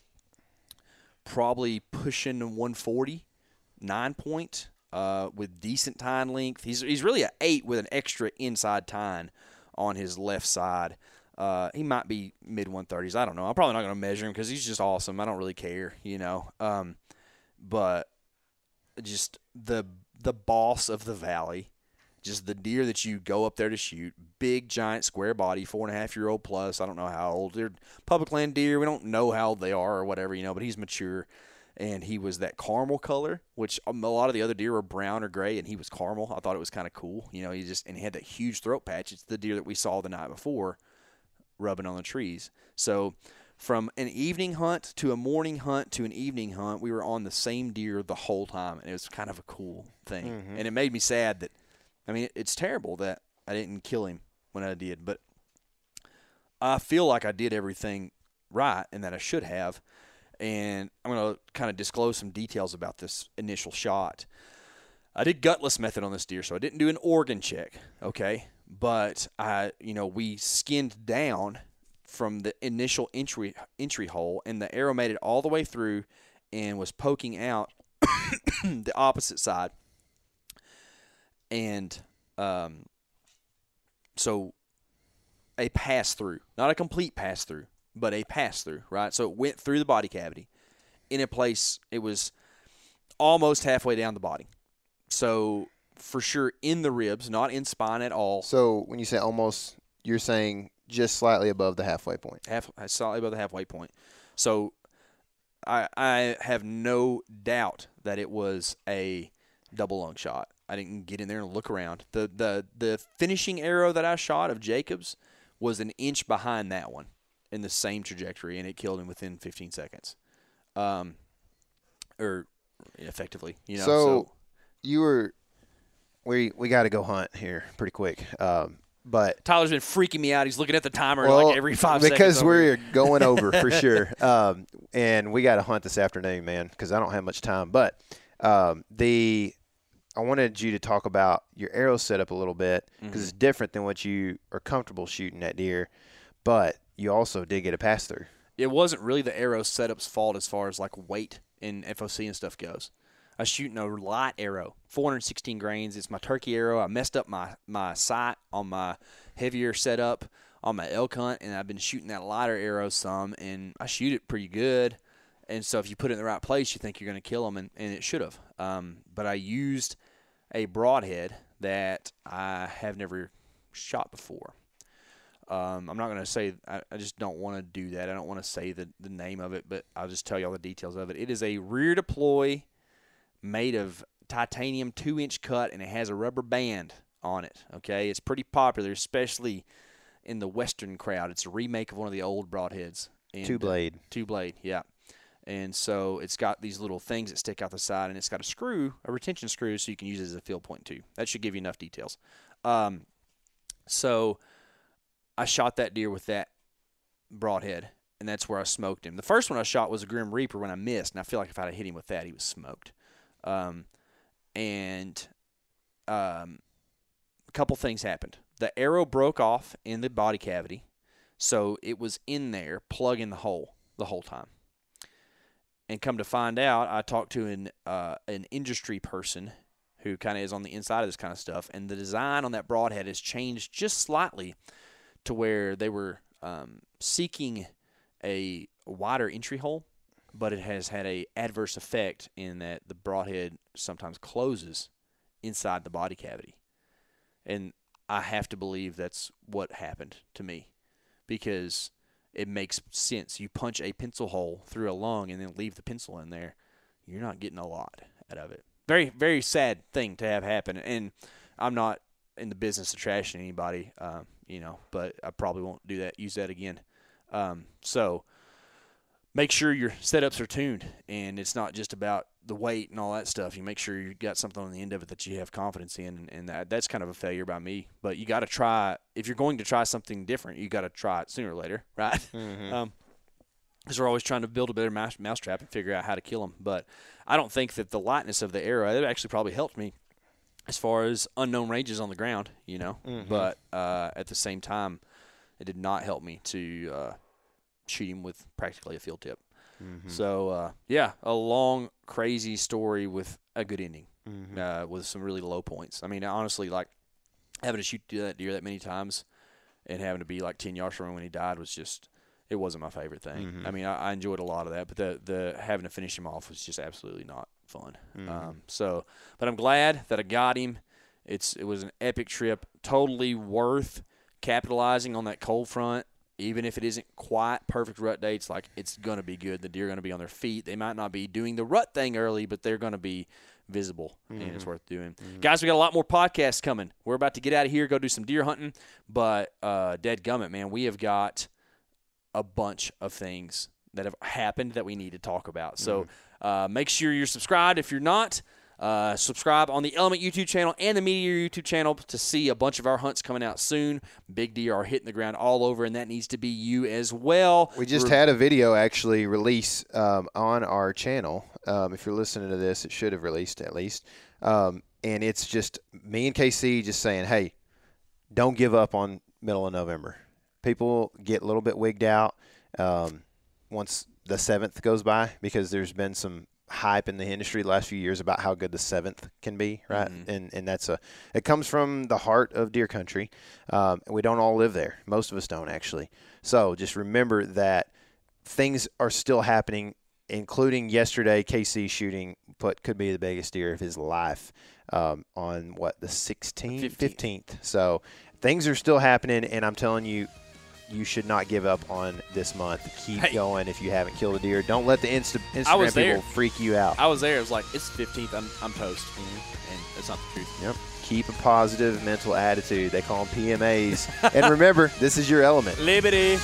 probably pushing one forty, nine point. Uh, with decent tine length. He's he's really an eight with an extra inside tine on his left side. Uh, he might be mid one thirties. I don't know. I'm probably not going to measure him because he's just awesome. I don't really care, you know. Um, but just the the boss of the valley, just the deer that you go up there to shoot, big, giant, square body, four and a half year old plus. I don't know how old. They're public land deer. We don't know how old they are or whatever, you know, but he's mature. And he was that caramel color, which a lot of the other deer were brown or gray, and he was caramel. I thought it was kind of cool. You know, he just and he had that huge throat patch. It's the deer that we saw the night before rubbing on the trees. So from an evening hunt to a morning hunt to an evening hunt, we were on the same deer the whole time, and it was kind of a cool thing. Mm-hmm. And it made me sad that, I mean, it's terrible that I didn't kill him when I did, but I feel like I did everything right and that I should have. And I'm going to kind of disclose some details about this initial shot. I did gutless method on this deer, so I didn't do an organ check, okay? But, I, you know, we skinned down from the initial entry entry hole, and the arrow made it all the way through and was poking out the opposite side. And um, so a pass-through, not a complete pass-through, but a pass-through, right? So it went through the body cavity in a place, it was almost halfway down the body. So for sure in the ribs, not in spine at all. So when you say almost, you're saying just slightly above the halfway point. Half, slightly above the halfway point. So I, I have no doubt that it was a double lung shot. I didn't get in there and look around. The, the, the finishing arrow that I shot of Jacob's was an inch behind that one in the same trajectory, and it killed him within fifteen seconds. Um, or effectively, you know. So, so you were, we we got to go hunt here pretty quick. Um, but Tyler's been freaking me out. He's looking at the timer well, like every five because seconds. Because we're going over for sure. Um, and we got to hunt this afternoon, man, because I don't have much time. But um, the I wanted you to talk about your arrow setup a little bit because mm-hmm. it's different than what you are comfortable shooting at deer. But you also did get a pass-through. It wasn't really the arrow setup's fault as far as, like, weight and F O C and stuff goes. I was shooting a light arrow, four hundred sixteen grains. It's my turkey arrow. I messed up my, my sight on my heavier setup on my elk hunt, and I've been shooting that lighter arrow some, and I shoot it pretty good. And so if you put it in the right place, you think you're going to kill them, and, and it should have. Um, but I used a broadhead that I have never shot before. Um, I'm not going to say I, – I just don't want to do that. I don't want to say the, the name of it, but I'll just tell you all the details of it. It is a rear deploy made of titanium two-inch cut, and it has a rubber band on it, okay? It's pretty popular, especially in the Western crowd. It's a remake of one of the old broadheads. And, Two-blade. Uh, two-blade, yeah. And so it's got these little things that stick out the side, and it's got a screw, a retention screw, so you can use it as a field point too. That should give you enough details. Um, so – I shot that deer with that broadhead, and that's where I smoked him. The first one I shot was a Grim Reaper when I missed, and I feel like if I had hit him with that, he was smoked. Um, and um, a couple things happened. The arrow broke off in the body cavity, so it was in there plugging the hole. the whole time. And come to find out, I talked to an uh, an industry person who kind of is on the inside of this kind of stuff, and the design on that broadhead has changed just slightly to where they were um, seeking a wider entry hole, but it has had a adverse effect in that the broadhead sometimes closes inside the body cavity. And I have to believe that's what happened to me, because it makes sense. You punch a pencil hole through a lung and then leave the pencil in there, you're not getting a lot out of it. Very, very sad thing to have happen. And I'm not in the business of trashing anybody, um, you know, but I probably won't do that, use that again. Um, so make sure your setups are tuned, and it's not just about the weight and all that stuff. You make sure you got something on the end of it that you have confidence in, and, and that that's kind of a failure by me. But you got to try, if you're going to try something different, you got to try it sooner or later, right? Mm-hmm. Um, because we're always trying to build a better mouse, mousetrap and figure out how to kill them. But I don't think that the lightness of the arrow, it actually probably helped me as far as unknown ranges on the ground, you know. Mm-hmm. But uh, at the same time, it did not help me to uh, shoot him with practically a field tip. Mm-hmm. So, uh, yeah, a long, crazy story with a good ending, mm-hmm. uh, with some really low points. I mean, honestly, like, having to shoot that deer that many times and having to be, like, ten yards from him when he died was just – it wasn't my favorite thing. Mm-hmm. I mean, I, I enjoyed a lot of that, but the the having to finish him off was just absolutely not fun. Mm-hmm. Um, so, but I'm glad that I got him. It's It was an epic trip, totally worth capitalizing on that cold front. Even if it isn't quite perfect rut dates, like, it's going to be good. The deer are going to be on their feet. They might not be doing the rut thing early, but they're going to be visible, mm-hmm. and it's worth doing. Mm-hmm. Guys, we got a lot more podcasts coming. We're about to get out of here, go do some deer hunting, but uh, dadgummit, man, we have got a bunch of things that have happened that we need to talk about. So mm-hmm. uh, make sure you're subscribed. If you're not, Uh, subscribe on the Element YouTube channel and the Meat Eater YouTube channel to see a bunch of our hunts coming out soon. Big deer are hitting the ground all over, and that needs to be you as well. We just We're, had a video actually release um, on our channel. Um, if you're listening to this, it should have released at least. Um, and it's just me and K C just saying, hey, don't give up on middle of November. People get a little bit wigged out um, once the seventh goes by, because there's been some hype in the industry the last few years about how good the seventh can be, right? Mm-hmm. And and that's a it comes from the heart of deer country. Um, we don't all live there. Most of us don't, actually. So just remember that things are still happening, including yesterday, K C shooting what could be the biggest deer of his life um, on, what, the sixteenth? fifteenth. So things are still happening, and I'm telling you, you should not give up on this month. Keep hey. going if you haven't killed a deer. Don't let the Insta- Instagram people there. freak you out. I was there. It was like, it's the fifteenth. I'm, I'm toast. Mm-hmm. And it's not the truth. Yep. Keep a positive mental attitude. They call them P M As. And remember, this is your element. Liberty.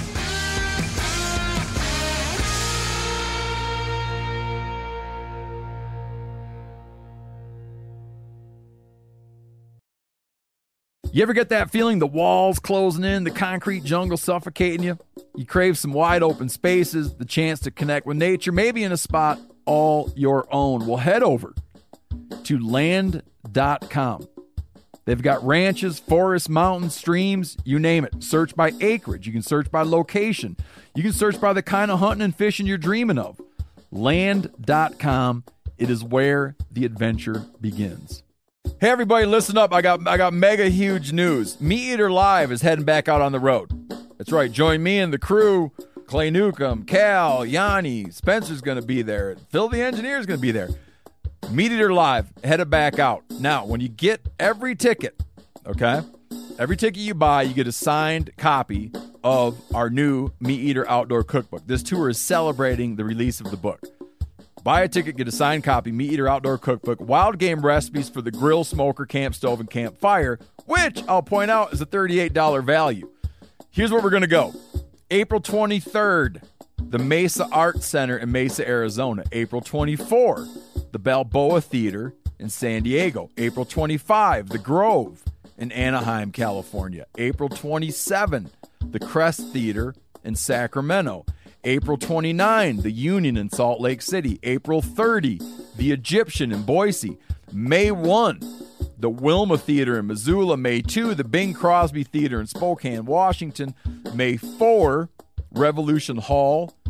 You ever get that feeling the walls closing in, the concrete jungle suffocating you? You crave some wide open spaces, the chance to connect with nature, maybe in a spot all your own. Well, head over to land dot com. They've got ranches, forests, mountains, streams, you name it. Search by acreage. You can search by location. You can search by the kind of hunting and fishing you're dreaming of. land dot com. It is where the adventure begins. Hey everybody, listen up. I got I got mega huge news. Meat Eater Live is heading back out on the road. That's right. Join me and the crew. Clay Newcomb, Cal, Yanni, Spencer's going to be there. Phil the engineer's going to be there. Meat Eater Live headed back out. Now, when you get every ticket, okay, every ticket you buy, you get a signed copy of our new Meat Eater Outdoor Cookbook. This tour is celebrating the release of the book. Buy a ticket, get a signed copy, Meat Eater Outdoor Cookbook, wild game recipes for the grill, smoker, camp stove, and campfire, which I'll point out is a thirty-eight dollars value. Here's where we're going to go. April twenty-third, the Mesa Arts Center in Mesa, Arizona. April twenty-fourth, the Balboa Theater in San Diego. April twenty-fifth, the Grove in Anaheim, California. April twenty-seventh, the Crest Theater in Sacramento. April twenty-ninth, the Union in Salt Lake City. April thirtieth, the Egyptian in Boise. May first, the Wilma Theater in Missoula. May second, the Bing Crosby Theater in Spokane, Washington. May fourth, Revolution Hall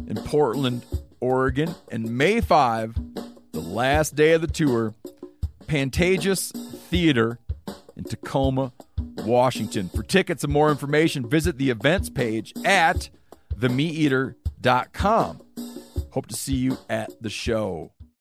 in Portland, Oregon, and May fifth, the last day of the tour, Pantages Theater in Tacoma, Washington. For tickets and more information, visit the events page at the meat eater dot com. Hope to see you at the show.